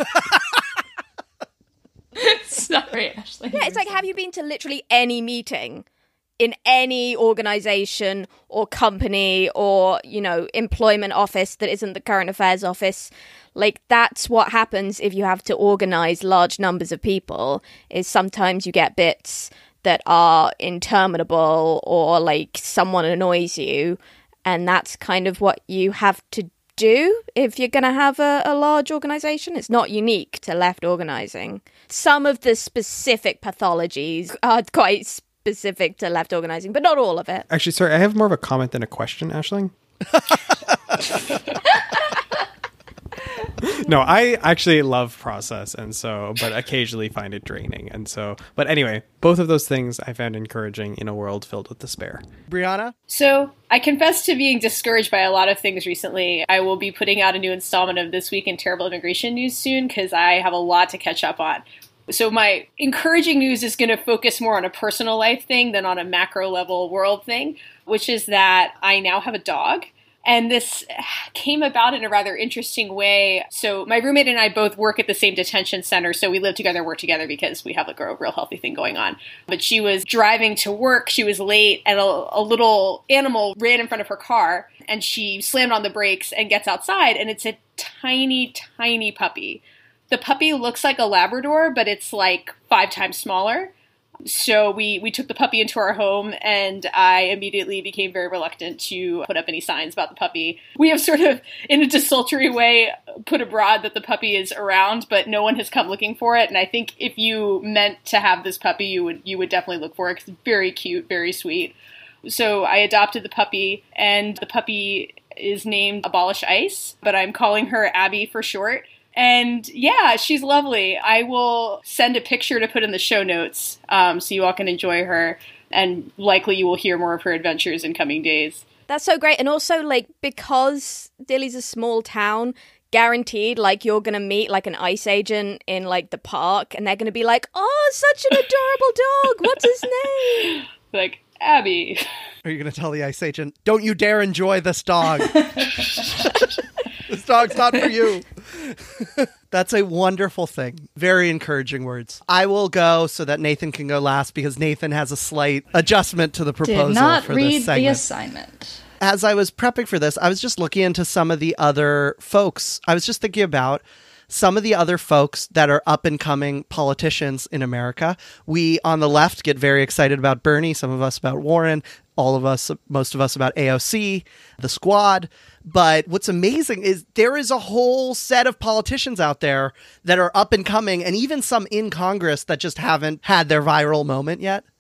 Sorry, Ashley. Yeah, it's like, have you been to literally any meeting in any organization or company or, you know, employment office that isn't the current affairs office? Like, that's what happens if you have to organize large numbers of people, is sometimes you get bits that are interminable or like someone annoys you, and that's kind of what you have to do if you're going to have a, a large organization. It's not unique to left organizing. Some of the specific pathologies are quite specific to left organizing, but not all of it. Actually, sorry, I have more of a comment than a question, Aisling. No, I actually love process, and so, but occasionally find it draining. And so, but anyway, both of those things I found encouraging in a world filled with despair. Brianna? So I confess to being discouraged by a lot of things recently. I will be putting out a new installment of This Week in Terrible Immigration News soon, because I have a lot to catch up on. So my encouraging news is going to focus more on a personal life thing than on a macro level world thing, which is that I now have a dog. And this came about in a rather interesting way. So my roommate and I both work at the same detention center. So we live together, work together, because we have like a real healthy thing going on. But she was driving to work. She was late, and a, a little animal ran in front of her car, and she slammed on the brakes and gets outside. And it's a tiny, tiny puppy. The puppy looks like a Labrador, but it's like five times smaller. So we, we took the puppy into our home, and I immediately became very reluctant to put up any signs about the puppy. We have sort of, in a desultory way, put abroad that the puppy is around, but no one has come looking for it. And I think if you meant to have this puppy, you would you would definitely look for it, because it's very cute, very sweet. So I adopted the puppy, and the puppy is named Abolish ICE, but I'm calling her Abby for short. And yeah, she's lovely. I will send a picture to put in the show notes um, so you all can enjoy her. And likely you will hear more of her adventures in coming days. That's so great. And also, like, because Dilley's a small town, guaranteed, like, you're going to meet, like, an ICE agent in, like, the park. And they're going to be like, oh, such an adorable dog. What's his name? Like, Abby. Are you going to tell the ICE agent, don't you dare enjoy this dog? This dog's not for you. That's a wonderful thing. Very encouraging words. I will go so that Nathan can go last, because Nathan has a slight adjustment to the proposal. Did not for read this segment. the assignment. As I was prepping for this, I was just looking into some of the other folks. I was just thinking about some of the other folks that are up and coming politicians in America. We on the left get very excited about Bernie, some of us about Warren, all of us, most of us about A O C, the Squad. But what's amazing is there is a whole set of politicians out there that are up and coming, and even some in Congress that just haven't had their viral moment yet.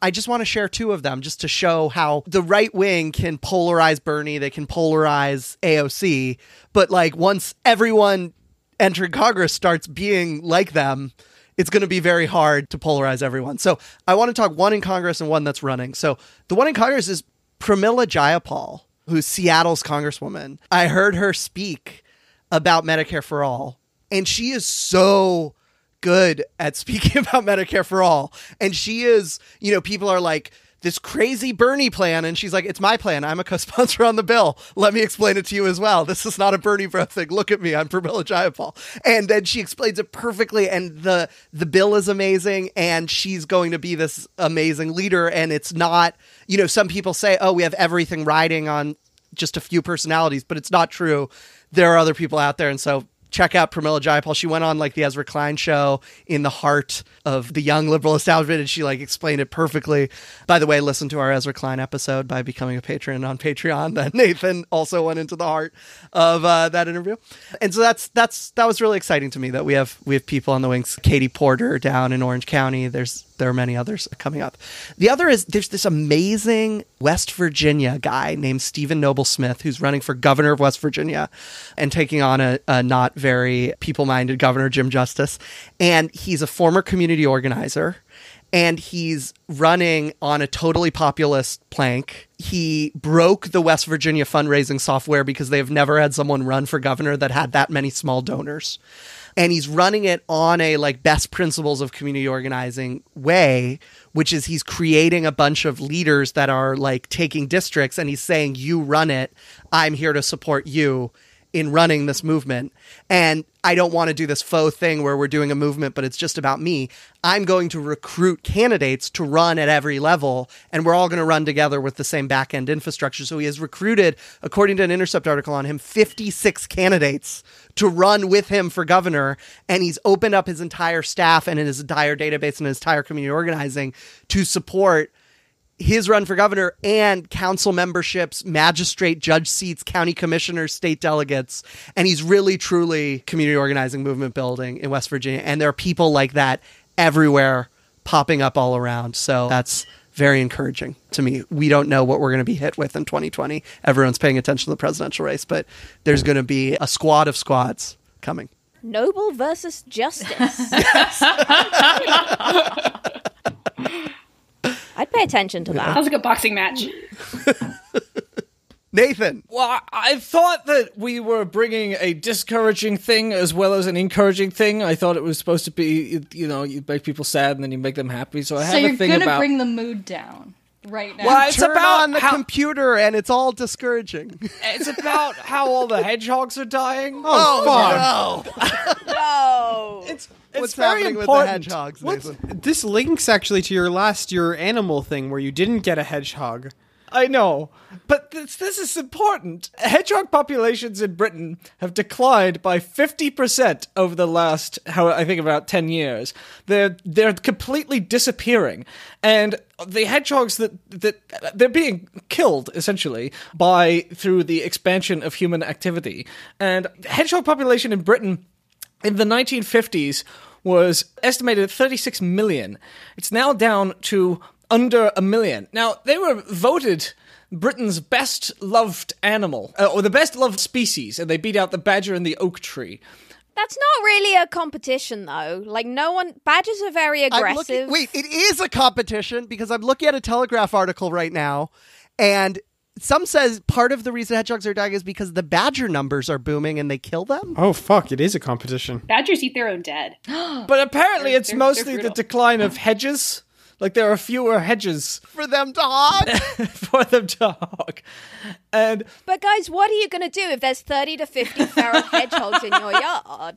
I just want to share two of them just to show how the right wing can polarize Bernie, they can polarize A O C, but like once everyone entering Congress starts being like them, it's going to be very hard to polarize everyone. So I want to talk one in Congress and one that's running. So the one in Congress is Pramila Jayapal, who's Seattle's congresswoman. I heard her speak about Medicare for All, and she is so good at speaking about Medicare for All. And she is, you know, people are like, this crazy Bernie plan. And she's like, it's my plan. I'm a co-sponsor on the bill. Let me explain it to you as well. This is not a Bernie bro thing. Look at me. I'm Pramila Jayapal. And then she explains it perfectly. And the, the bill is amazing. And she's going to be this amazing leader. And it's not, you know, some people say, oh, we have everything riding on just a few personalities, but it's not true. There are other people out there. And so check out Pramila Jayapal. She went on like the Ezra Klein show in the heart of the young liberal establishment, and she like explained it perfectly. By the way, listen to our Ezra Klein episode by becoming a patron on Patreon. That Nathan also went into the heart of uh, that interview, and so that's that's that was really exciting to me that we have we have people on the wings. Katie Porter down in Orange County. There's there are many others coming up. The other is there's this amazing West Virginia guy named Stephen Noble Smith who's running for governor of West Virginia and taking on a, a not very people-minded governor, Jim Justice. And he's a former community organizer, and he's running on a totally populist plank. He broke the West Virginia fundraising software because they've never had someone run for governor that had that many small donors. And he's running it on a like best principles of community organizing way, which is he's creating a bunch of leaders that are like taking districts, and he's saying, you run it. I'm here to support you in running this movement. And I don't want to do this faux thing where we're doing a movement, but it's just about me. I'm going to recruit candidates to run at every level, and we're all going to run together with the same back-end infrastructure. So he has recruited, according to an Intercept article on him, fifty-six candidates to run with him for governor. And he's opened up his entire staff and his entire database and his entire community organizing to support his run for governor and council memberships, magistrate, judge seats, county commissioners, state delegates. And he's really, truly community organizing, movement building in West Virginia. And there are people like that everywhere popping up all around. So that's very encouraging to me. We don't know what we're going to be hit with in twenty twenty. Everyone's paying attention to the presidential race, but there's going to be a squad of squads coming. Noble versus Justice. I'd pay attention to that. Sounds like a boxing match. Nathan. Well, I thought that we were bringing a discouraging thing as well as an encouraging thing. I thought it was supposed to be, you know, you make people sad and then you make them happy. So I so had a a thing you're gonna about bring the mood down right now. Well, it's Turn about on the how- computer and it's all discouraging. It's about how all the hedgehogs are dying. Oh, fuck. no. No. It's What's it's very happening important. with the hedgehogs, What's- Nathan? This links actually to your last your animal thing where you didn't get a hedgehog. I know, but this, this is important. Hedgehog populations in Britain have declined by fifty percent over the last, how I think, about ten years. They're they're completely disappearing, and the hedgehogs that that they're being killed essentially by through the expansion of human activity. And the hedgehog population in Britain in the nineteen fifties was estimated at thirty-six million. It's now down to under a million. Now, they were voted Britain's best loved animal, uh, or the best loved species, and they beat out the badger and the oak tree. That's not really a competition, though. Like, no one... Badgers are very I'm aggressive. looking, wait, it is a competition because I'm looking at a Telegraph article right now, and some says part of the reason hedgehogs are dying is because the badger numbers are booming and they kill them. Oh, fuck, it is a competition. Badgers eat their own dead. But apparently They're- it's they're- mostly they're the brutal. decline of hedges. Like, there are fewer hedges For them to hog? for them to hog. And But guys, what are you going to do if there's thirty to fifty feral hedgehogs in your yard?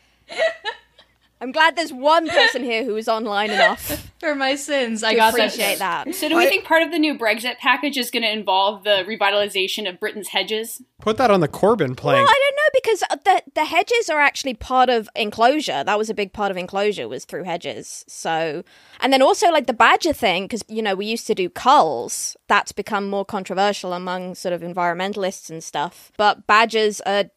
I'm glad there's one person here who is online enough For my sins, I to got that. appreciate that. So do we think part of the new Brexit package is going to involve the revitalization of Britain's hedges? Put that on the Corbyn plank. Well, I don't know, because the the hedges are actually part of enclosure. That was a big part of enclosure, was through hedges. So, and then also like the badger thing, because, you know, we used to do culls. That's become more controversial among sort of environmentalists and stuff. But badgers are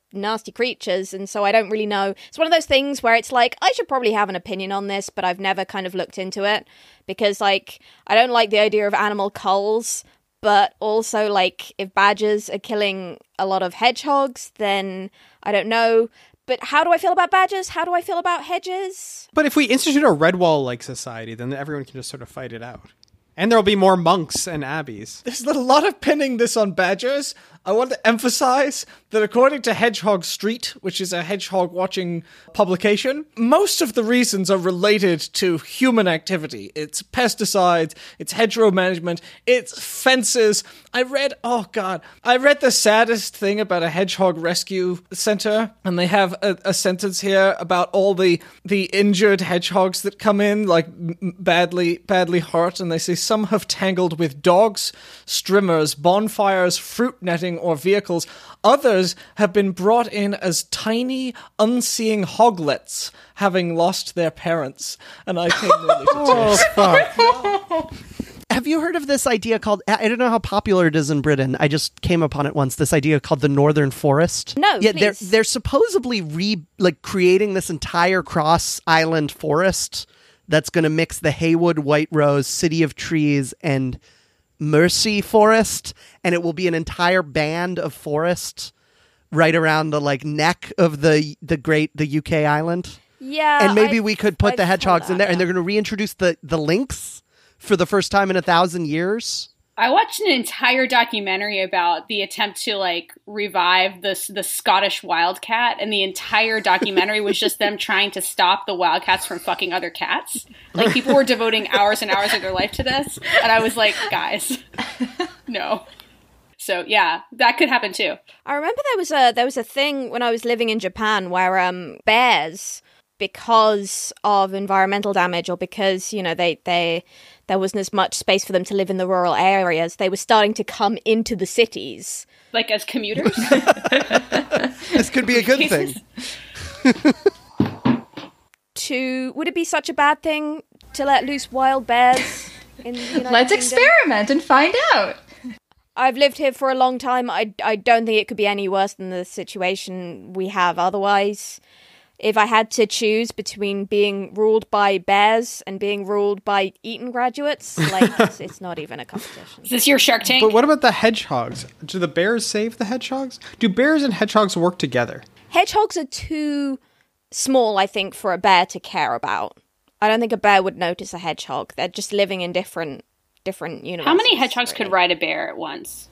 nasty creatures, and so I don't really know. It's one of those things where it's like, I should probably have an opinion on this, but I've never kind of looked into it, because, like, I don't like the idea of animal culls, but also, like, if badgers are killing a lot of hedgehogs, then I don't know. But how do I feel about badgers? How do I feel about hedges? But if we institute a Redwall-like society, then everyone can just sort of fight it out. And there'll be more monks and abbeys. There's a lot of pinning this on badgers. I want to emphasize that according to Hedgehog Street, which is a hedgehog watching publication, most of the reasons are related to human activity. It's pesticides, it's hedgerow management, it's fences. I read, oh God, I read the saddest thing about a hedgehog rescue center, and they have a, a sentence here about all the the injured hedgehogs that come in, like m- badly, badly hurt, and they say some have tangled with dogs, streamers, bonfires, fruit netting, or vehicles. Others have been brought in as tiny, unseeing hoglets, having lost their parents. And I came nearly to tears. Oh, fuck. Have you heard of this idea called, I don't know how popular it is in Britain, I just came upon it once, this idea called the Northern Forest? No, yeah, please. they're they're supposedly re like creating this entire cross island forest that's going to mix the Haywood White Rose, City of Trees, and Mersey Forest, and it will be an entire band of forest right around the like neck of the the great the U K island. Yeah, and maybe I've- we could put I've the heard hedgehogs that, in there, yeah. and they're going to reintroduce the the lynx for the first time in a thousand years. I watched an entire documentary about the attempt to like revive the the Scottish wildcat, and the entire documentary was just them trying to stop the wildcats from fucking other cats. Like, people were devoting hours and hours of their life to this, and I was like, guys, no. So yeah, that could happen too. I remember there was a there was a thing when I was living in Japan where um bears, because of environmental damage, or because, you know, they they there wasn't as much space for them to live in the rural areas, they were starting to come into the cities. Like, as commuters? This could be a good thing. To would it be such a bad thing to let loose wild bears in the United Let's Kingdom? experiment and find out. I've lived here for a long time. I, I don't think it could be any worse than the situation we have otherwise. If I had to choose between being ruled by bears and being ruled by Eton graduates, like, it's, it's not even a competition. Is this your Shark Tank? But what about the hedgehogs? Do the bears save the hedgehogs? Do bears and hedgehogs work together? Hedgehogs are too small, I think, for a bear to care about. I don't think a bear would notice a hedgehog. They're just living in different different universes. How many hedgehogs really. could ride a bear at once?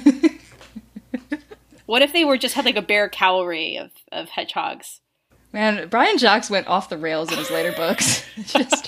What if they were just had like a bear cavalry of, of hedgehogs? Man, Brian Jacques went off the rails in his later books. Just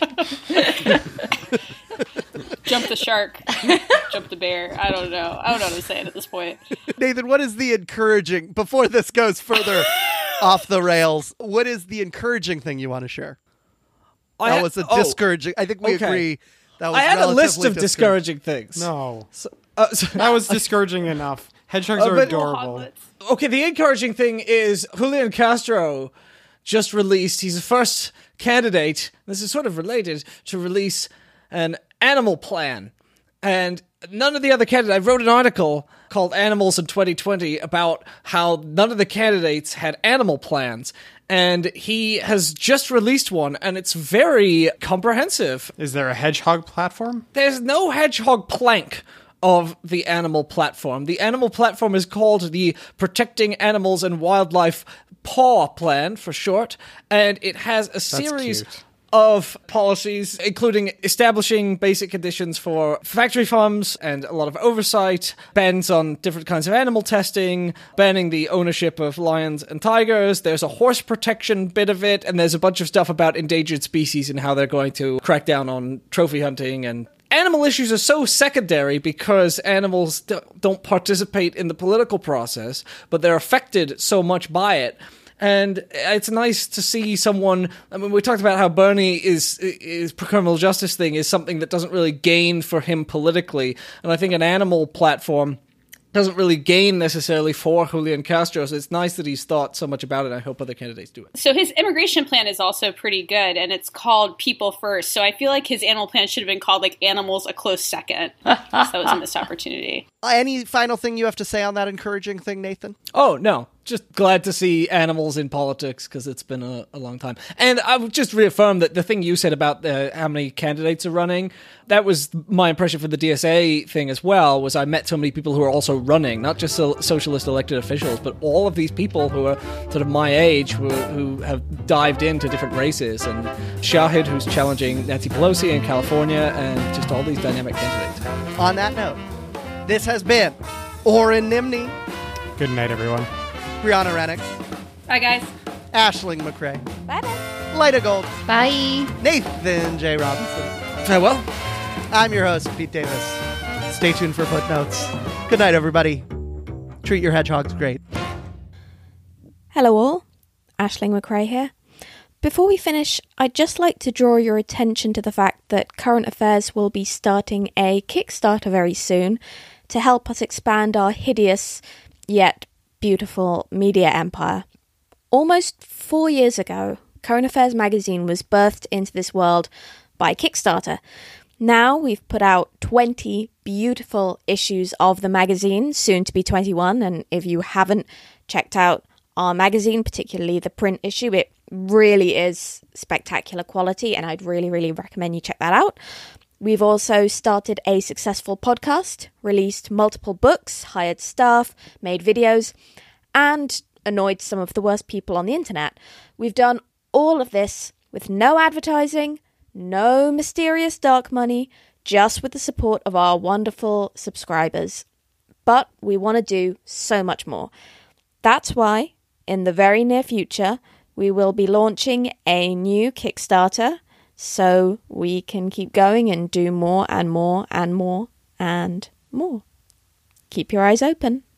Jump the shark, jump the bear. I don't know. I don't know what I'm saying at this point. Nathan, what is the encouraging, before this goes further off the rails, what is the encouraging thing you want to share? I that ha- was a oh, discouraging, I think we okay. agree. That was I had a list relatively of discouraging things. No. So, uh, so- That was discouraging enough. Hedgehogs Uh, are but- adorable. Okay, the encouraging thing is Julian Castro just released, he's the first candidate, this is sort of related, to release an animal plan. And none of the other candidates, I wrote an article called Animals in twenty twenty about how none of the candidates had animal plans. And he has just released one, and it's very comprehensive. Is there a hedgehog platform? There's no hedgehog plank of the animal platform. The animal platform is called the Protecting Animals and Wildlife PAW Plan, for short, and it has a series cute. of policies, including establishing basic conditions for factory farms and a lot of oversight, bans on different kinds of animal testing, banning the ownership of lions and tigers. There's a horse protection bit of it, and there's a bunch of stuff about endangered species and how they're going to crack down on trophy hunting. And animal issues are so secondary because animals d- don't participate in the political process, but they're affected so much by it. And it's nice to see someone. I mean, we talked about how Bernie is is criminal justice thing is something that doesn't really gain for him politically, and I think an animal platform doesn't really gain necessarily for Julian Castro. So it's nice that he's thought so much about it. I hope other candidates do it. So his immigration plan is also pretty good, and it's called People First. So I feel like his animal plan should have been called like Animals a Close Second. So that was a missed opportunity. Any final thing you have to say on that encouraging thing, Nathan? Oh, no. just glad to see animals in politics because it's been a, a long time. And I would just reaffirm that the thing you said about uh, how many candidates are running, that was my impression for the D S A thing as well, was I met so many people who are also running, not just so- socialist elected officials, but all of these people who are sort of my age who, who have dived into different races. And Shahid, who's challenging Nancy Pelosi in California, and just all these dynamic candidates. On that note, this has been Oren Nimny, Good night, everyone. Brianna Rennick, Bye, guys. Ashling McRae, Bye-bye. Lyda Gold, Bye. Nathan J. Robinson. Farewell. I'm your host, Pete Davis. Stay tuned for footnotes. Good night, everybody. Treat your hedgehogs great. Hello all, Ashling McRae here. Before we finish, I'd just like to draw your attention to the fact that Current Affairs will be starting a Kickstarter very soon to help us expand our hideous yet beautiful media empire. Almost four years ago, Current Affairs magazine was birthed into this world by Kickstarter. Now we've put out twenty beautiful issues of the magazine, soon to be twenty-one, and if you haven't checked out our magazine, particularly the print issue, it really is spectacular quality, and I'd really, really recommend you check that out. We've also started a successful podcast, released multiple books, hired staff, made videos, and annoyed some of the worst people on the internet. We've done all of this with no advertising, no mysterious dark money, just with the support of our wonderful subscribers. But we want to do so much more. That's why, in the very near future, we will be launching a new Kickstarter so we can keep going and do more and more and more and more. Keep your eyes open.